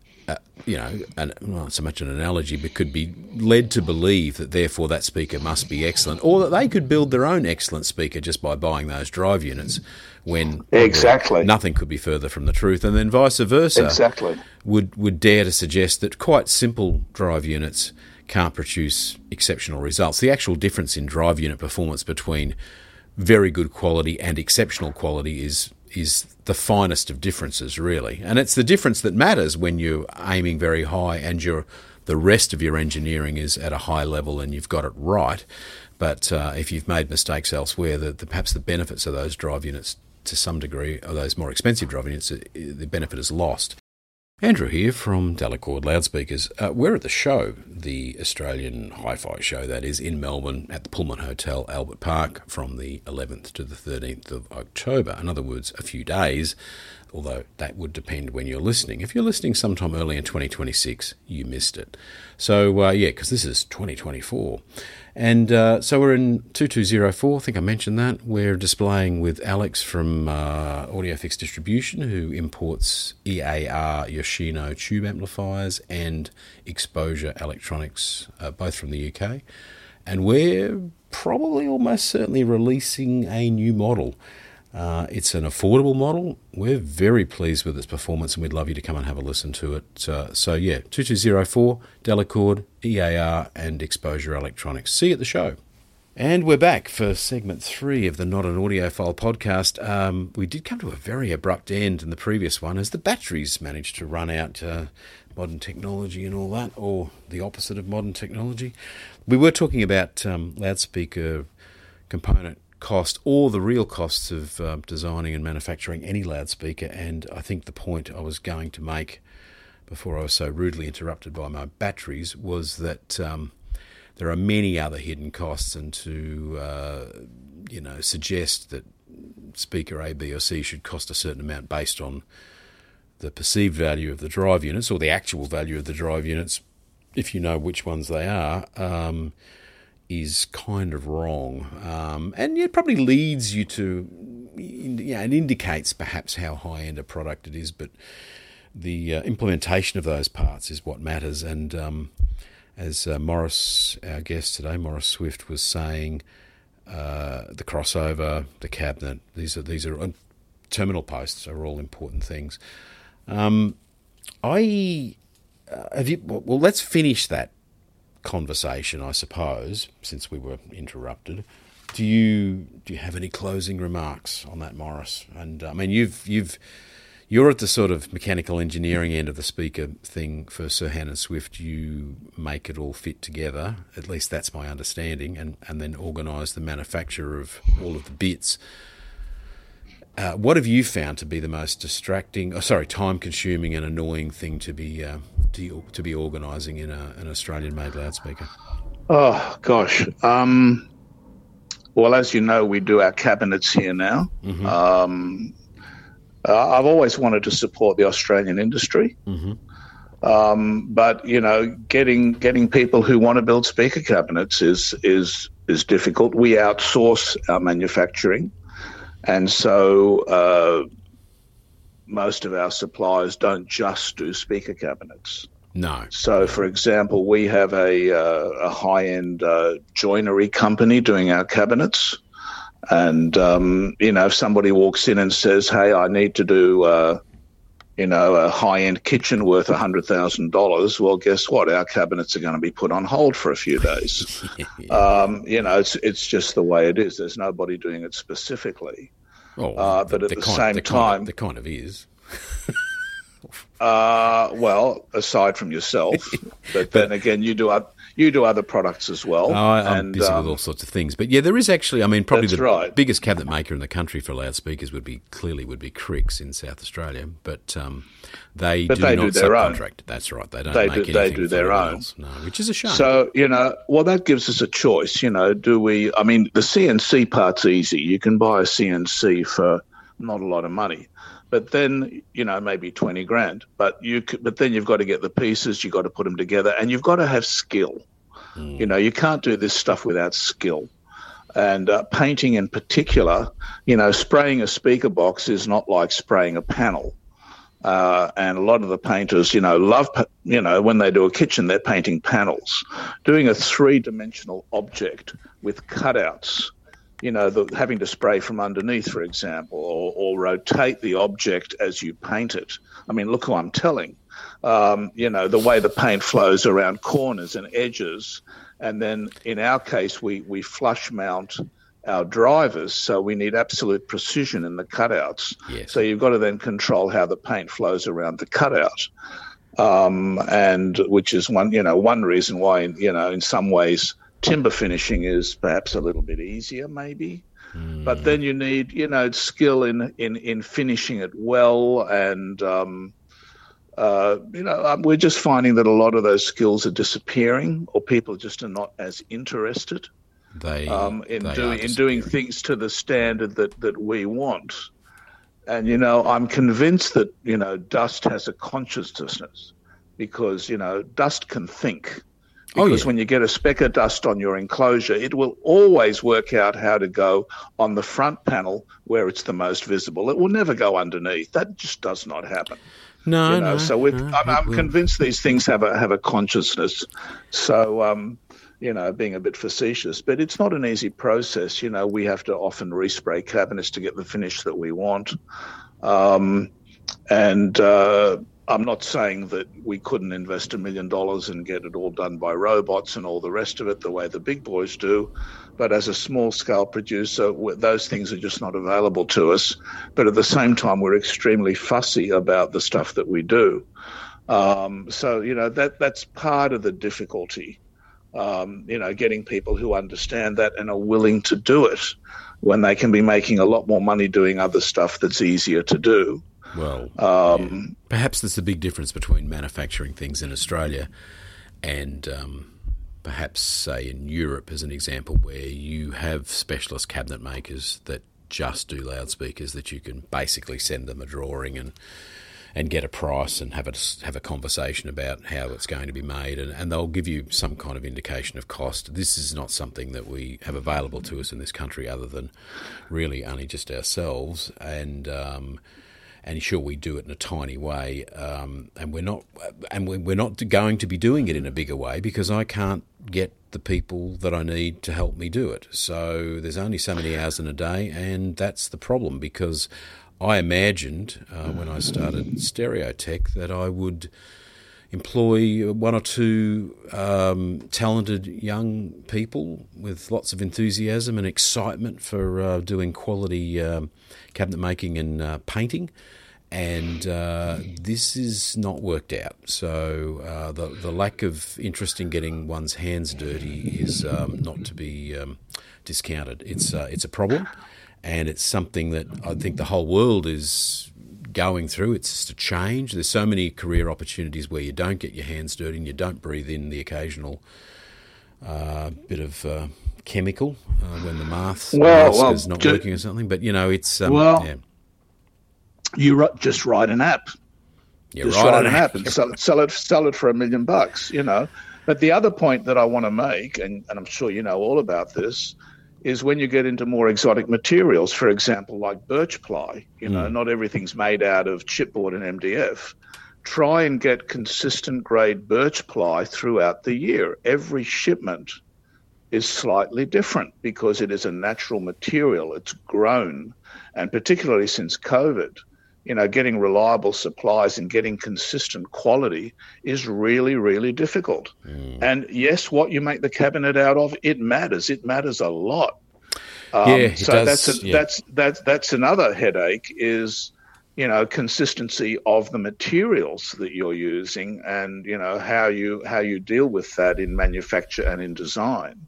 not so much an analogy, but could be led to believe that therefore that speaker must be excellent, or that they could build their own excellent speaker just by buying those drive units. When exactly nothing could be further from the truth, and then vice versa. Exactly. Would dare to suggest that quite simple drive units can't produce exceptional results. The actual difference in drive unit performance between very good quality and exceptional quality is the finest of differences, really. And it's the difference that matters when you're aiming very high and the rest of your engineering is at a high level and you've got it right. But if you've made mistakes elsewhere, perhaps the benefits of those drive units to some degree, or those more expensive drive units, the benefit is lost. Andrew here from Delacord Loudspeakers. We're at the show, the Australian Hi-Fi show, that is, in Melbourne at the Pullman Hotel, Albert Park, from the 11th to the 13th of October. In other words, a few days, although that would depend when you're listening. If you're listening sometime early in 2026, you missed it. So, because this is 2024. And so we're in 2204, I think I mentioned that. We're displaying with Alex from AudioFix Distribution, who imports EAR Yoshino tube amplifiers and Exposure Electronics, both from the UK. And we're probably almost certainly releasing a new model. It's an affordable model. We're very pleased with its performance, and we'd love you to come and have a listen to it. 2204, Delacord, EAR, and Exposure Electronics. See you at the show. And we're back for segment 3 of the Not an Audiophile podcast. We did come to a very abrupt end in the previous one as the batteries managed to run out, modern technology and all that, or the opposite of modern technology. We were talking about loudspeaker component cost, or the real costs of designing and manufacturing any loudspeaker. And I think the point I was going to make before I was so rudely interrupted by my batteries was that there are many other hidden costs, and to suggest that speaker A, B or C should cost a certain amount based on the perceived value of the drive units, or the actual value of the drive units, if you know which ones they are, is kind of wrong, and it probably leads you to, it indicates perhaps how high-end a product it is, but the implementation of those parts is what matters. And as Morris, our guest today, Morris Swift, was saying, the crossover, the cabinet, these are terminal posts are all important things. Let's finish that conversation, I suppose, since we were interrupted. Do you have any closing remarks on that, Morris? And I mean, you're at the sort of mechanical engineering end of the speaker thing for Sirhan and Swift. You make it all fit together, at least that's my understanding, and then organise the manufacture of all of the bits. What have you found to be the most distracting, time-consuming and annoying thing to be organising in an Australian-made loudspeaker? Oh gosh. Well, as you know, we do our cabinets here now. Mm-hmm. I've always wanted to support the Australian industry, but getting people who want to build speaker cabinets is difficult. We outsource our manufacturing, and so most of our suppliers don't just do speaker cabinets. No. So, for example, we have a high-end joinery company doing our cabinets. And, if somebody walks in and says, hey, I need to do, a high-end kitchen worth $100,000, well, guess what? Our cabinets are going to be put on hold for a few days. It's just the way it is. There's nobody doing it specifically. But at the same time... There kind of is. Well, aside from yourself, but then again, you do other products as well. I'm busy with all sorts of things, but yeah, there is actually. I mean, probably the biggest cabinet maker in the country for loudspeakers would be Cricks in South Australia, but they do not subcontract. That's right, they don't make anything. They do their own, else. No, which is a shame. So that gives us a choice. Do we? I mean, the CNC part's easy. You can buy a CNC for not a lot of money. But then, maybe $20,000. But then you've got to get the pieces, you've got to put them together, and you've got to have skill. You can't do this stuff without skill. And painting in particular, spraying a speaker box is not like spraying a panel. And a lot of the painters, love, when they do a kitchen, they're painting panels. Doing a three-dimensional object with cutouts, having to spray from underneath, for example, or rotate the object as you paint it. I mean, look who I'm telling. The way the paint flows around corners and edges. And then in our case, we flush mount our drivers, so we need absolute precision in the cutouts. Yes. So you've got to then control how the paint flows around the cutout. And which is one reason why, in some ways, timber finishing is perhaps a little bit easier, maybe, but then you need, skill in finishing it well, and we're just finding that a lot of those skills are disappearing, or people just are not as interested in doing things to the standard that we want. And I'm convinced that dust has a consciousness, because dust can think. Because when you get a speck of dust on your enclosure, it will always work out how to go on the front panel where it's the most visible. It will never go underneath. That just does not happen. No. So I'm convinced these things have a consciousness. So, being a bit facetious, but it's not an easy process. We have to often respray cabinets to get the finish that we want. I'm not saying that we couldn't invest $1 million and get it all done by robots and all the rest of it the way the big boys do. But as a small-scale producer, those things are just not available to us. But at the same time, we're extremely fussy about the stuff that we do. That's part of the difficulty, getting people who understand that and are willing to do it when they can be making a lot more money doing other stuff that's easier to do. Well, perhaps there's a big difference between manufacturing things in Australia and perhaps, say, in Europe, as an example, where you have specialist cabinet makers that just do loudspeakers, that you can basically send them a drawing and get a price and have a conversation about how it's going to be made, and they'll give you some kind of indication of cost. This is not something that we have available to us in this country, other than really only just ourselves. And sure, we do it in a tiny way, and we're not going to be doing it in a bigger way, because I can't get the people that I need to help me do it. So there's only so many hours in a day, and that's the problem, because I imagined when I started Stereotech that I would employ one or two talented young people with lots of enthusiasm and excitement for doing quality cabinet making and painting, and this is not worked out. So the lack of interest in getting one's hands dirty is not to be discounted. It's a problem. and it's something that I think the whole world is going through. It's just a change. There's so many career opportunities where you don't get your hands dirty and you don't breathe in the occasional bit of chemical when the mask is not working or something. But, it's... you just write an app. Write an app and sell it for $1 million, But the other point that I want to make, and I'm sure you know all about this, is when you get into more exotic materials, for example, like birch ply, not everything's made out of chipboard and MDF. Try and get consistent grade birch ply throughout the year. Every shipment is slightly different because it is a natural material. It's grown, and particularly since COVID, getting reliable supplies and getting consistent quality is really, really difficult. And yes, what you make the cabinet out of, it matters. It matters a lot. That's another headache is, consistency of the materials that you're using and, how you deal with that in manufacture and in design.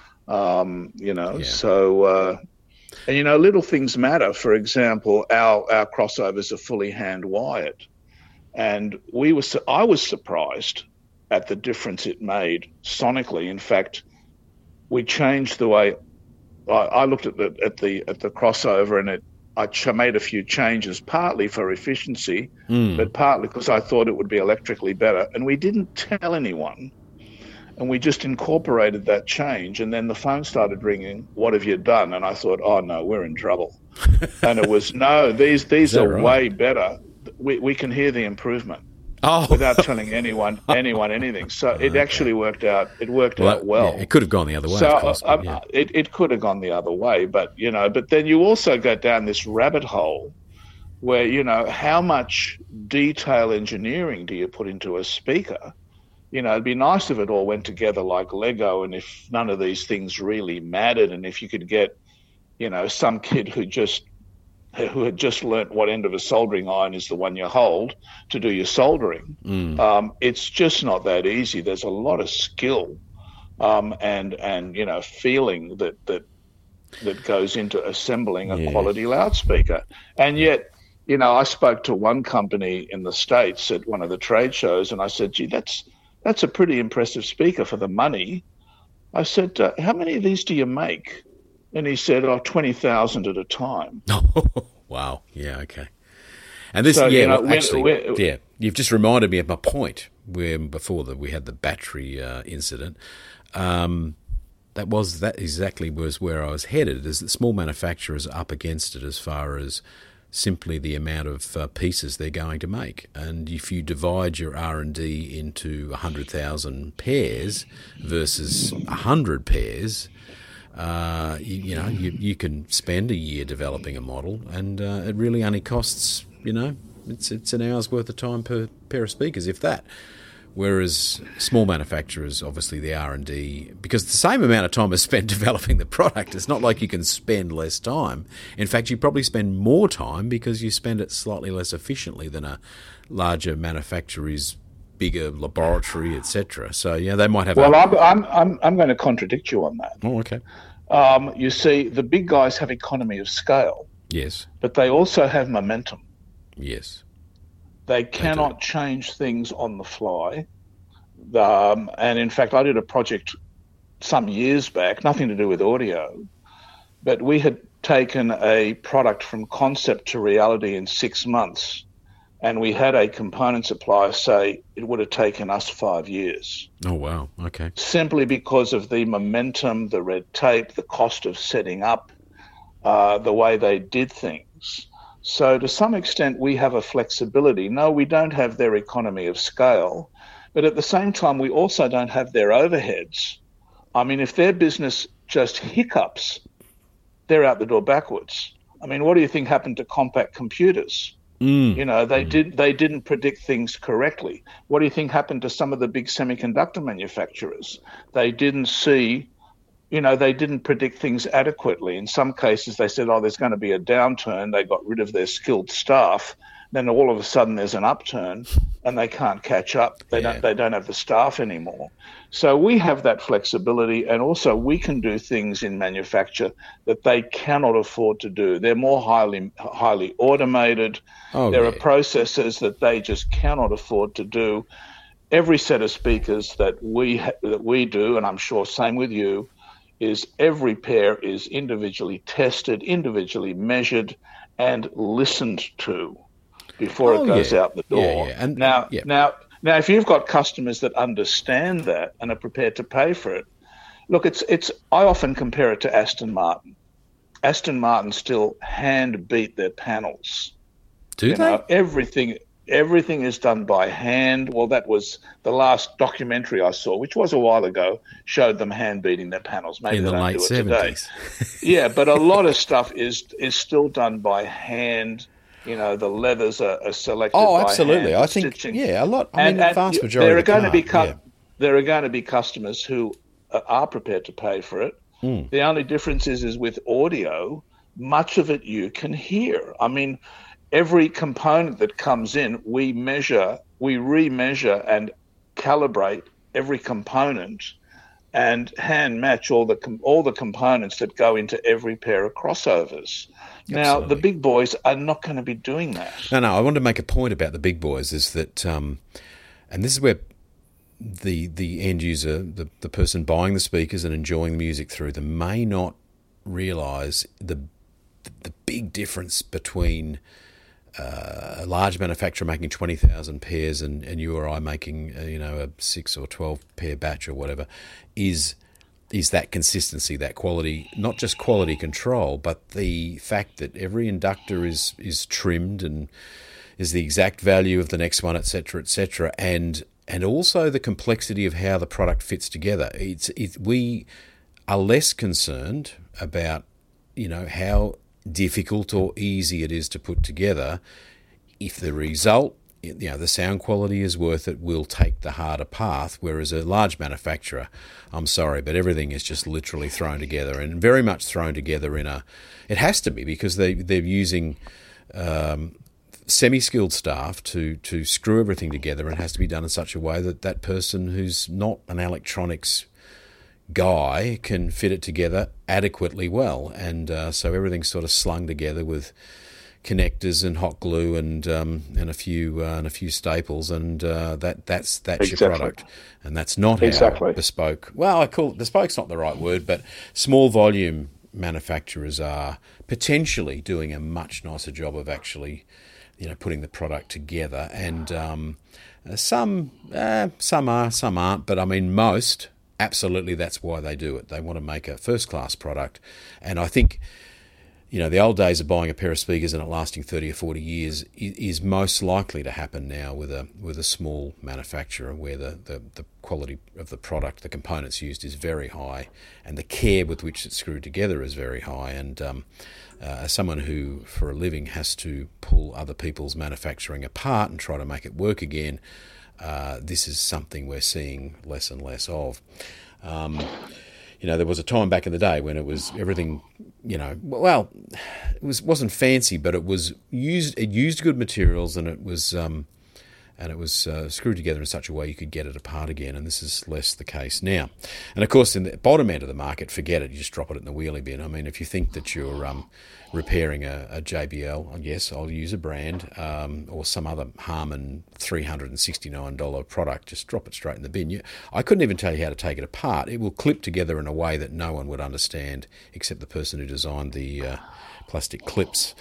And, little things matter. For example, our crossovers are fully hand-wired. And I was surprised at the difference it made sonically. In fact, we changed the way I looked at the crossover, and I made a few changes, partly for efficiency, but partly because I thought it would be electrically better. And we didn't tell anyone. And we just incorporated that change, and then the phone started ringing. What have you done? And I thought, oh no, we're in trouble. And it was no. These are right? Way better. We can hear the improvement without telling anyone anything. So it actually worked out. It worked out well. Yeah, it could have gone the other way. So of course, it could have gone the other way, but But then you also go down this rabbit hole where how much detail engineering do you put into a speaker? It'd be nice if it all went together like Lego, and if none of these things really mattered, and if you could get, some kid who had just learnt what end of a soldering iron is the one you hold to do your soldering. It's just not that easy. There's a lot of skill, and feeling that goes into assembling a quality loudspeaker, and yet. I spoke to one company in the States at one of the trade shows, and I said, gee, that's a pretty impressive speaker for the money. I said, how many of these do you make? And he said, 20,000 at a time. Wow. Yeah, okay. And this, you've just reminded me of my point where before we had the battery incident. That exactly was where I was headed, is that small manufacturers are up against it as far as simply the amount of pieces they're going to make. And if you divide your R&D into 100,000 pairs versus 100 pairs, you can spend a year developing a model, and it really only costs, it's an hour's worth of time per pair of speakers, if that. Whereas small manufacturers, obviously the R&D, because the same amount of time is spent developing the product, it's not like you can spend less time. In fact, you probably spend more time because you spend it slightly less efficiently than a larger manufacturer's bigger laboratory, etc. So, they might have... Well, I'm going to contradict you on that. Oh, okay. You see, the big guys have economy of scale. Yes. But they also have momentum. Yes. They cannot change things on the fly. And in fact, I did a project some years back, nothing to do with audio, but we had taken a product from concept to reality in 6 months, and we had a component supplier say it would have taken us 5 years. Oh, wow. Okay. Simply because of the momentum, the red tape, the cost of setting up, the way they did things. So to some extent, we have a flexibility. No, we don't have their economy of scale, but at the same time, we also don't have their overheads. I mean, if their business just hiccups, they're out the door backwards. I mean, what do you think happened to compact computers? They didn't predict things correctly. What do you think happened to some of the big semiconductor manufacturers? They didn't predict things adequately. In some cases, they said, there's going to be a downturn. They got rid of their skilled staff. then all of a sudden there's an upturn and they can't catch up. They don't have the staff anymore. So we have that flexibility, and also we can do things in manufacture that they cannot afford to do. They're more highly automated. There are processes that they just cannot afford to do. Every set of speakers that we do, and I'm sure same with you, is every pair is individually tested, individually measured, and listened to before it goes out the door. And now, if you've got customers that understand that and are prepared to pay for it, look, I often compare it to Aston Martin. Aston Martin still hand beat their panels. Do they? Everything is done by hand. Well, that was the last documentary I saw, which was a while ago, showed them hand beating their panels. Maybe in the late 70s. Yeah, but a lot of stuff is still done by hand. You know, the leathers are selected by hand. Oh, absolutely. I think, stitching. A lot. I mean, the vast majority there are going to be customers who are prepared to pay for it. The only difference is with audio, much of it you can hear. I mean, every component that comes in, we remeasure and calibrate every component and hand match all the components that go into every pair of crossovers. Now, the big boys are not going to be doing that. No, I want to make a point about the big boys is that, and this is where the end user, the person buying the speakers and enjoying the music through them, may not realise the big difference between a large manufacturer making 20,000 pairs and you or I making a 6 or 12 pair batch or whatever is that consistency, that quality, not just quality control, but the fact that every inductor is trimmed and is the exact value of the next one, etc., and also the complexity of how the product fits together. We are less concerned about how difficult or easy it is to put together. If the result, the sound quality is worth it, we'll take the harder path, whereas a large manufacturer, I'm sorry, but everything is just literally thrown together, and very much thrown together it has to be, because they're using semi-skilled staff to screw everything together, and it has to be done in such a way that person who's not an electronics guy can fit it together adequately well, and so everything's sort of slung together with connectors and hot glue and a few staples, and that's your product, and that's not how bespoke. Well, I call it bespoke's not the right word, but small volume manufacturers are potentially doing a much nicer job of actually, putting the product together, and some are, some aren't, but I mean most. Absolutely, that's why they do it. They want to make a first-class product. And I think, the old days of buying a pair of speakers and it lasting 30 or 40 years is most likely to happen now with a small manufacturer, where the quality of the product, the components used, is very high, and the care with which it's screwed together is very high. And as someone who, for a living, has to pull other people's manufacturing apart and try to make it work again, this is something we're seeing less and less of. There was a time back in the day when it was everything, well, it wasn't fancy, but it used good materials, and it was screwed together in such a way you could get it apart again, and this is less the case now. And of course, in the bottom end of the market, forget it, you just drop it in the wheelie bin. I mean, if you think that you're repairing a JBL, yes, I'll use a brand, or some other Harman $369 product, just drop it straight in the bin. I couldn't even tell you how to take it apart. It will clip together in a way that no one would understand except the person who designed the plastic clips.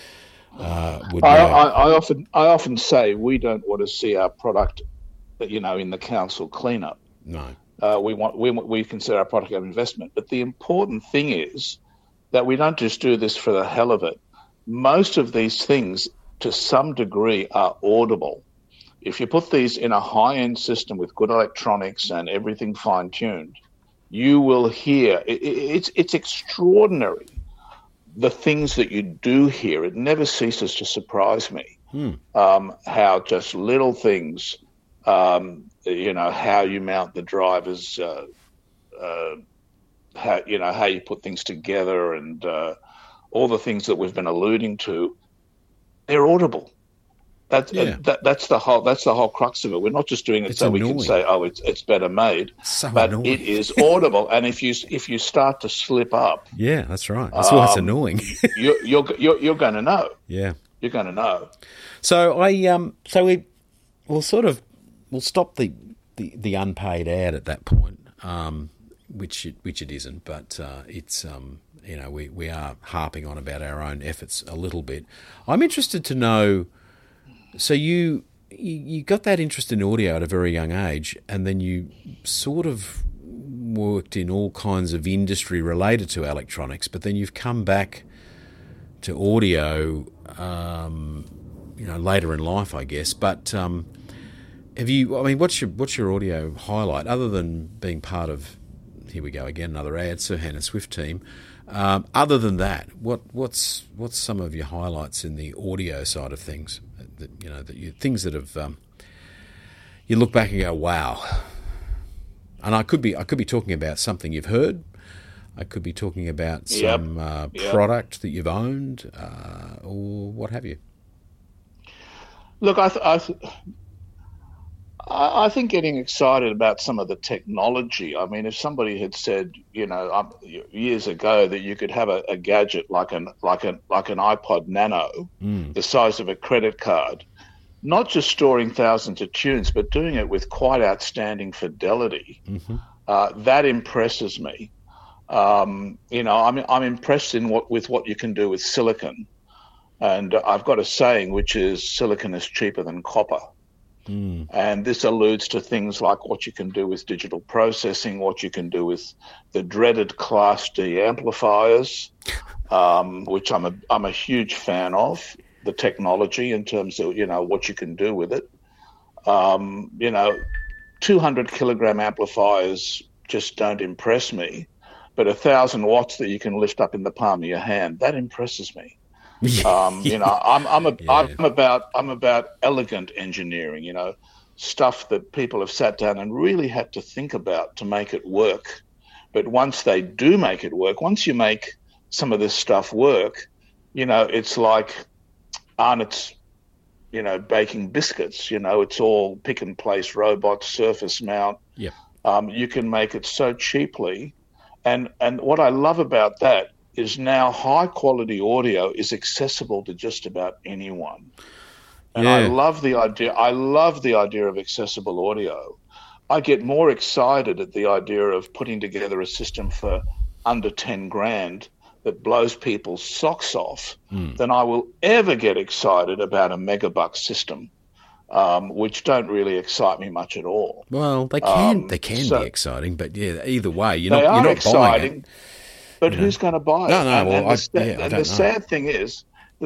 I often say we don't want to see our product, in the council cleanup. No, we consider our product an investment. But the important thing is that we don't just do this for the hell of it. Most of these things, to some degree, are audible. If you put these in a high-end system with good electronics and everything fine-tuned, you will hear. It's extraordinary, the things that you do hear. It never ceases to surprise me how just little things, how you mount the drivers, how you put things together, and all the things that we've been alluding to, they're audible. Yeah. That's the whole crux of it. We're not just doing it It's so annoying. we can say, "Oh, it's better made," So but annoying. it is audible. And if you start to slip up, Yeah, that's right. That's why it's annoying. you're going to know. Yeah. You're going to know. So we'll stop the unpaid ad at that point, which it isn't, but it's we are harping on about our own efforts a little bit. I'm interested to know. So you got that interest in audio at a very young age, and then you sort of worked in all kinds of industry related to electronics, but then you've come back to audio, later in life, I guess. But have you? I mean, what's your audio highlight other than being part of? Here we go again, another ad. Sir Hannah Swift team. Other than that, what's some of your highlights in the audio side of things? Things that have you look back and go, wow. And I could be talking about something you've heard. I could be talking about some product that you've owned, or what have you. Look, I think getting excited about some of the technology. I mean, if somebody had said, years ago that you could have a gadget like an iPod Nano, the size of a credit card, not just storing thousands of tunes, but doing it with quite outstanding fidelity, that impresses me. I'm impressed with what you can do with silicon, and I've got a saying which is silicon is cheaper than copper. And this alludes to things like what you can do with digital processing, what you can do with the dreaded Class D amplifiers, which I'm a huge fan of, the technology in terms of, what you can do with it. 200 kilogram amplifiers just don't impress me, but 1,000 watts that you can lift up in the palm of your hand, that impresses me. I'm about elegant engineering, stuff that people have sat down and really had to think about to make it work. But once they do make it work, once you make some of this stuff work, it's like Arnott's, baking biscuits, it's all pick and place robot surface mount. Yep. You can make it so cheaply. And what I love about that is now high quality audio is accessible to just about anyone. And I love the idea of accessible audio. I get more excited at the idea of putting together a system for under 10 grand that blows people's socks off than I will ever get excited about a megabuck system, which don't really excite me much at all. Well, they can be exciting, but either way, you're they not are buying exciting. it. But who's going to buy it? No. Well, the sad thing is,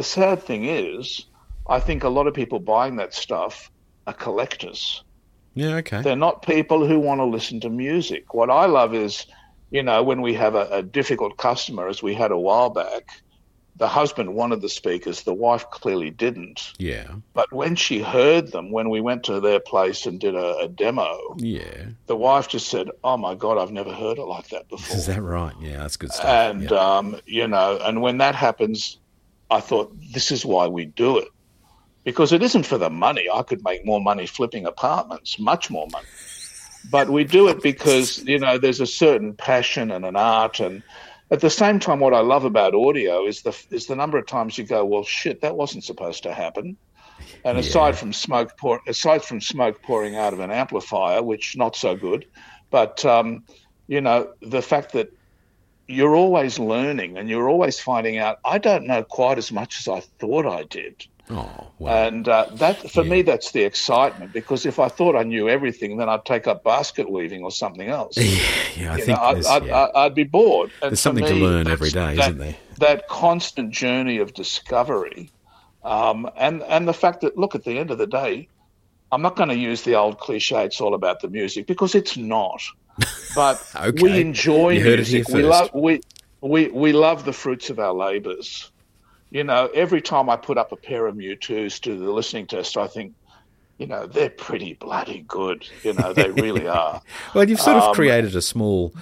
I think a lot of people buying that stuff are collectors. Yeah, okay. They're not people who want to listen to music. What I love is, when we have a difficult customer, as we had a while back, the husband wanted the speakers, the wife clearly didn't. Yeah. But when she heard them, when we went to their place and did a demo, the wife just said, "Oh my God, I've never heard it like that before." Is that right? Yeah, that's good stuff. And, and when that happens, I thought, this is why we do it. Because it isn't for the money. I could make more money flipping apartments, much more money. But we do it because, there's a certain passion and an art. And at the same time, what I love about audio is the number of times you go, well, shit, that wasn't supposed to happen. And aside from smoke pouring out of an amplifier, which not so good, but the fact that you're always learning and you're always finding out, I don't know quite as much as I thought I did. Oh, wow. And that for me, that's the excitement, because if I thought I knew everything, then I'd take up basket weaving or something else. I'd be bored. And there's something to learn every day, isn't there? That constant journey of discovery, and the fact that, look, at the end of the day, I'm not going to use the old cliche, it's all about the music, because it's not. But okay. We enjoy music. We love the fruits of our labours. Every time I put up a pair of Mewtwo's to the listening test, I think, they're pretty bloody good. They really are. Well, you've sort of created a small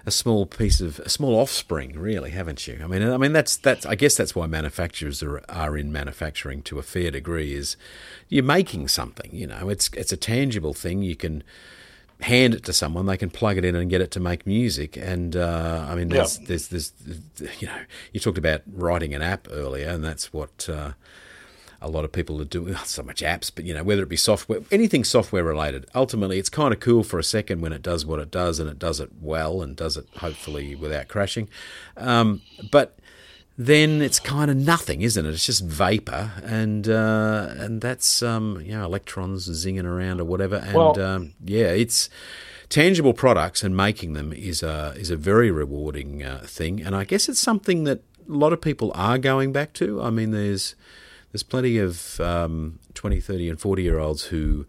a small offspring, really, haven't you? I mean, that's I guess that's why manufacturers are in manufacturing to a fair degree. Is you're making something, it's a tangible thing. You can hand it to someone, they can plug it in and get it to make music. And I mean, there's you talked about writing an app earlier, and that's what a lot of people are doing. Not so much apps, but whether it be software, anything software related. Ultimately, it's kind of cool for a second when it does what it does, and it does it well, and does it hopefully without crashing. But then it's kind of nothing, isn't it? It's just vapor, and that's electrons zinging around or whatever. And it's tangible products, and making them is a very rewarding thing. And I guess it's something that a lot of people are going back to. I mean, there's plenty of 20, 30 and 40-year-olds who,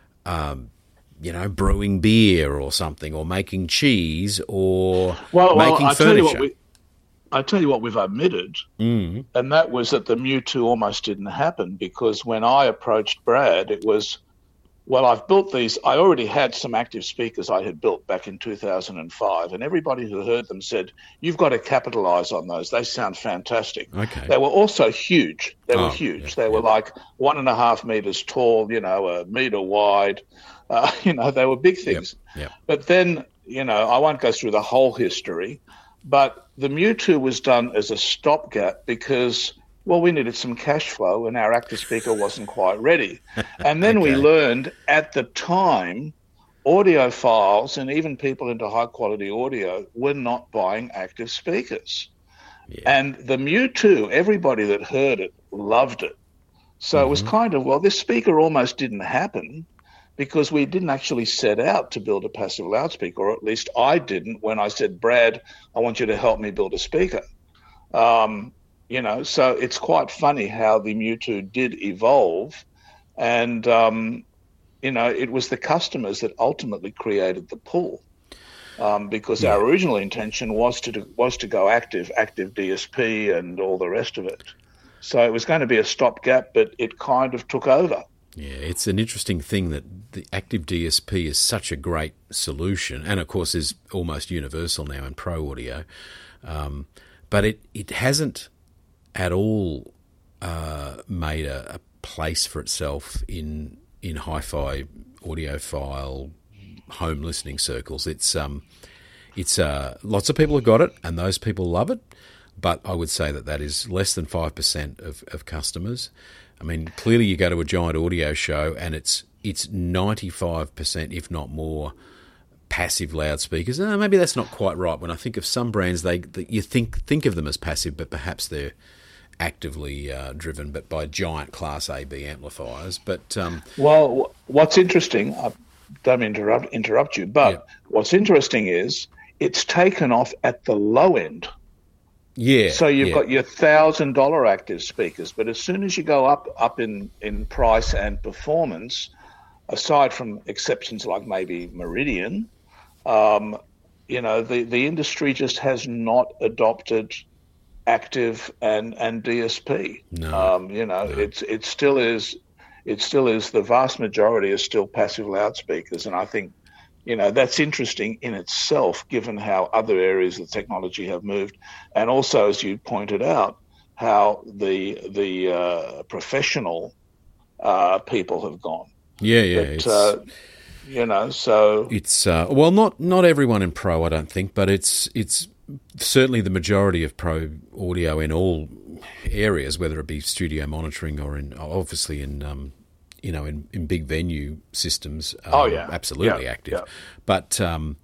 brewing beer or something, or making cheese, or making furniture. I tell you what we've omitted, and that was that the Mewtwo almost didn't happen, because when I approached Brad, it was, I've built these. I already had some active speakers I had built back in 2005, and everybody who heard them said, "You've got to capitalize on those. They sound fantastic." Okay. They were also huge. They were huge. They were like 1.5 meters tall, a meter wide. They were big things. Yep. But then, I won't go through the whole history, but the Mewtwo was done as a stopgap because, we needed some cash flow and our active speaker wasn't quite ready. And then we learned at the time, audiophiles and even people into high-quality audio were not buying active speakers. Yeah. And the Mewtwo, everybody that heard it loved it. So it was kind of, this speaker almost didn't happen because we didn't actually set out to build a passive loudspeaker, or at least I didn't when I said, Brad, I want you to help me build a speaker. So it's quite funny how the Mewtwo did evolve, and, it was the customers that ultimately created the pull, because our original intention was to go active DSP and all the rest of it. So it was going to be a stopgap, but it kind of took over. Yeah, it's an interesting thing that the active DSP is such a great solution, and of course is almost universal now in pro audio, but it hasn't at all made a place for itself in hi-fi audiophile home listening circles. It's lots of people have got it, and those people love it, but I would say that is less than 5% of customers. I mean, clearly you go to a giant audio show and it's 95%, if not more, passive loudspeakers. Maybe that's not quite right. When I think of some brands, you think of them as passive, but perhaps they're actively driven, but by giant Class AB amplifiers. But what's interesting, I don't mean to interrupt you, but what's interesting is it's taken off at the low end. Yeah. So you've got your $1,000 active speakers, but as soon as you go up in price and performance, aside from exceptions like maybe Meridian, the industry just has not adopted active and DSP. No. It still is the vast majority is still passive loudspeakers, and I think that's interesting in itself, given how other areas of technology have moved, and also, as you pointed out, how the professional people have gone. Yeah. So it's not everyone in pro, I don't think, but it's certainly the majority of pro audio in all areas, whether it be studio monitoring or obviously in big venue systems, absolutely active. Yeah. But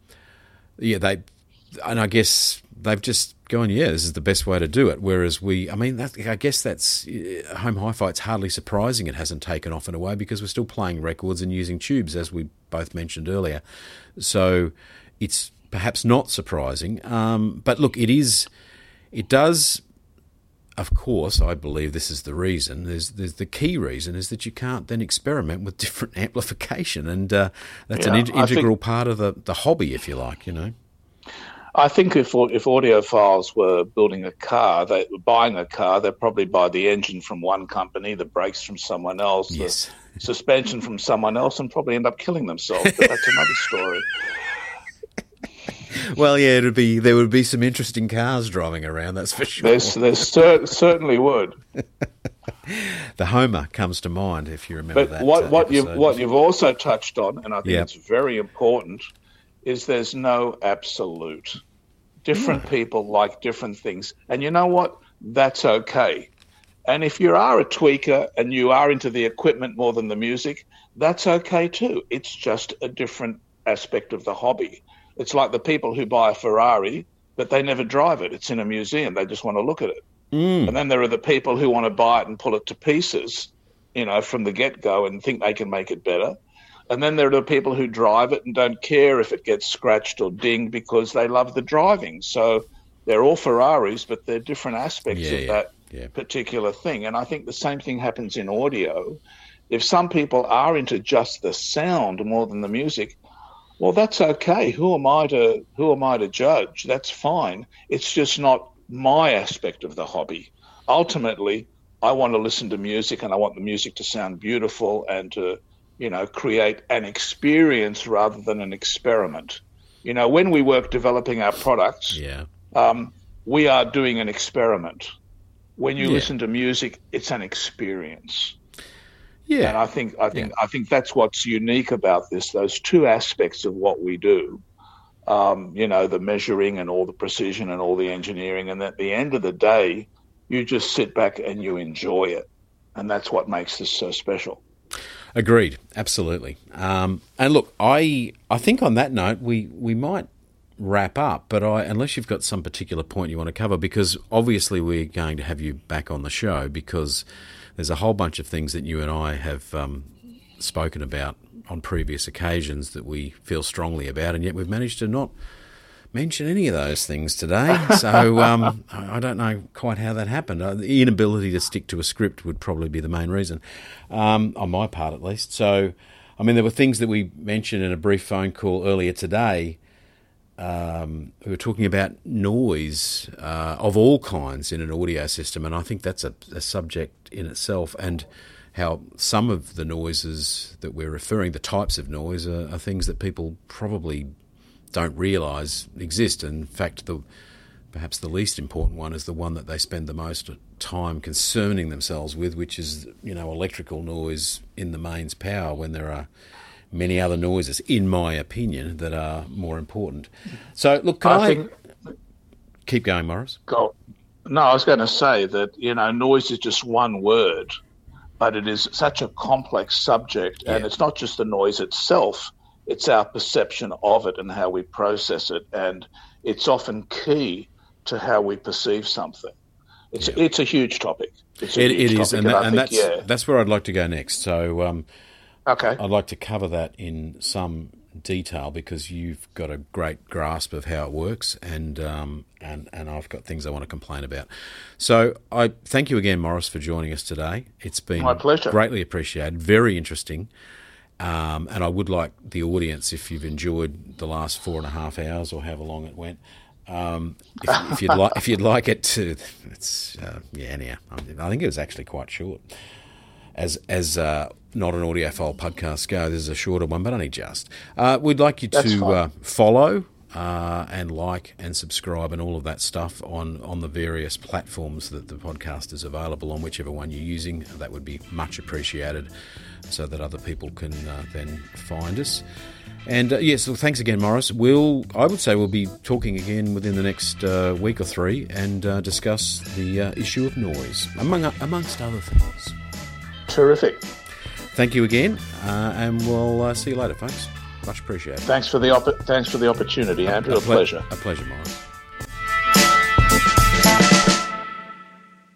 I guess they've just gone, this is the best way to do it. Whereas I guess that's home hi-fi. It's hardly surprising it hasn't taken off in a way, because we're still playing records and using tubes, as we both mentioned earlier. So it's perhaps not surprising. But look, it does. Of course, I believe this is the reason. There's the key reason is that you can't then experiment with different amplification, and that's an integral part of the hobby, if you like. I think if audiophiles were building a car, they were buying a car, they'd probably buy the engine from one company, the brakes from someone else, yes, the suspension from someone else, and probably end up killing themselves. But that's another story. Well, yeah, there would be some interesting cars driving around, that's for sure. There certainly would. The Homer comes to mind, if you remember that. But what you've also touched on, and I think it's very important, is there's no absolute. Different people like different things. And you know what? That's okay. And if you are a tweaker and you are into the equipment more than the music, that's okay too. It's just a different aspect of the hobby. It's like the people who buy a Ferrari, but they never drive it. It's in a museum. They just want to look at it. And then there are the people who want to buy it and pull it to pieces, from the get-go and think they can make it better. And then there are the people who drive it and don't care if it gets scratched or dinged because they love the driving. So they're all Ferraris, but they're different aspects of that particular thing. And I think the same thing happens in audio. If some people are into just the sound more than the music, well, that's okay. Who am I to judge? That's fine. It's just not my aspect of the hobby. Ultimately, I want to listen to music and I want the music to sound beautiful and to, create an experience rather than an experiment. When we work developing our products, we are doing an experiment. When you listen to music, it's an experience. Yeah, and I think that's what's unique about this. Those two aspects of what we do, the measuring and all the precision and all the engineering, and at the end of the day, you just sit back and you enjoy it, and that's what makes this so special. Agreed, absolutely. And look, I think on that note, we might wrap up, but unless you've got some particular point you want to cover, because obviously we're going to have you back on the show because there's a whole bunch of things that you and I have spoken about on previous occasions that we feel strongly about, and yet we've managed to not mention any of those things today. So I don't know quite how that happened. The inability to stick to a script would probably be the main reason, on my part at least. So, there were things that we mentioned in a brief phone call earlier today. We were talking about noise of all kinds in an audio system, and I think that's a subject in itself, and how some of the noises that we're referring, the types of noise, are things that people probably don't realise exist. In fact, perhaps the least important one is the one that they spend the most time concerning themselves with, which is, electrical noise in the mains power, when there are many other noises, in my opinion, that are more important. So, look, keep going, Morris? Go. No, I was going to say that, noise is just one word, but it is such a complex subject, and it's not just the noise itself, it's our perception of it and how we process it, and it's often key to how we perceive something. It's a huge topic. It is, and that's where I'd like to go next. So, okay, I'd like to cover that in some detail because you've got a great grasp of how it works, and I've got things I want to complain about. So, I thank you again, Morris, for joining us today. It's been my pleasure. Greatly appreciated. Very interesting. And I would like the audience, if you've enjoyed the last 4.5 hours or however long it went, if you'd like it to, anyhow, I think it was actually quite short. As not an audiophile podcast go, this is a shorter one, but only just. We'd like you to follow and like and subscribe and all of that stuff on the various platforms that the podcast is available on, whichever one you're using. That would be much appreciated, so that other people can then find us. And so thanks again, Morris. I would say we'll be talking again within the next week or three and discuss the issue of noise, amongst other things. Terrific. Thank you again, and we'll see you later, folks. Much appreciated. Thanks for the opportunity, Andrew. A pleasure. A pleasure, Morris.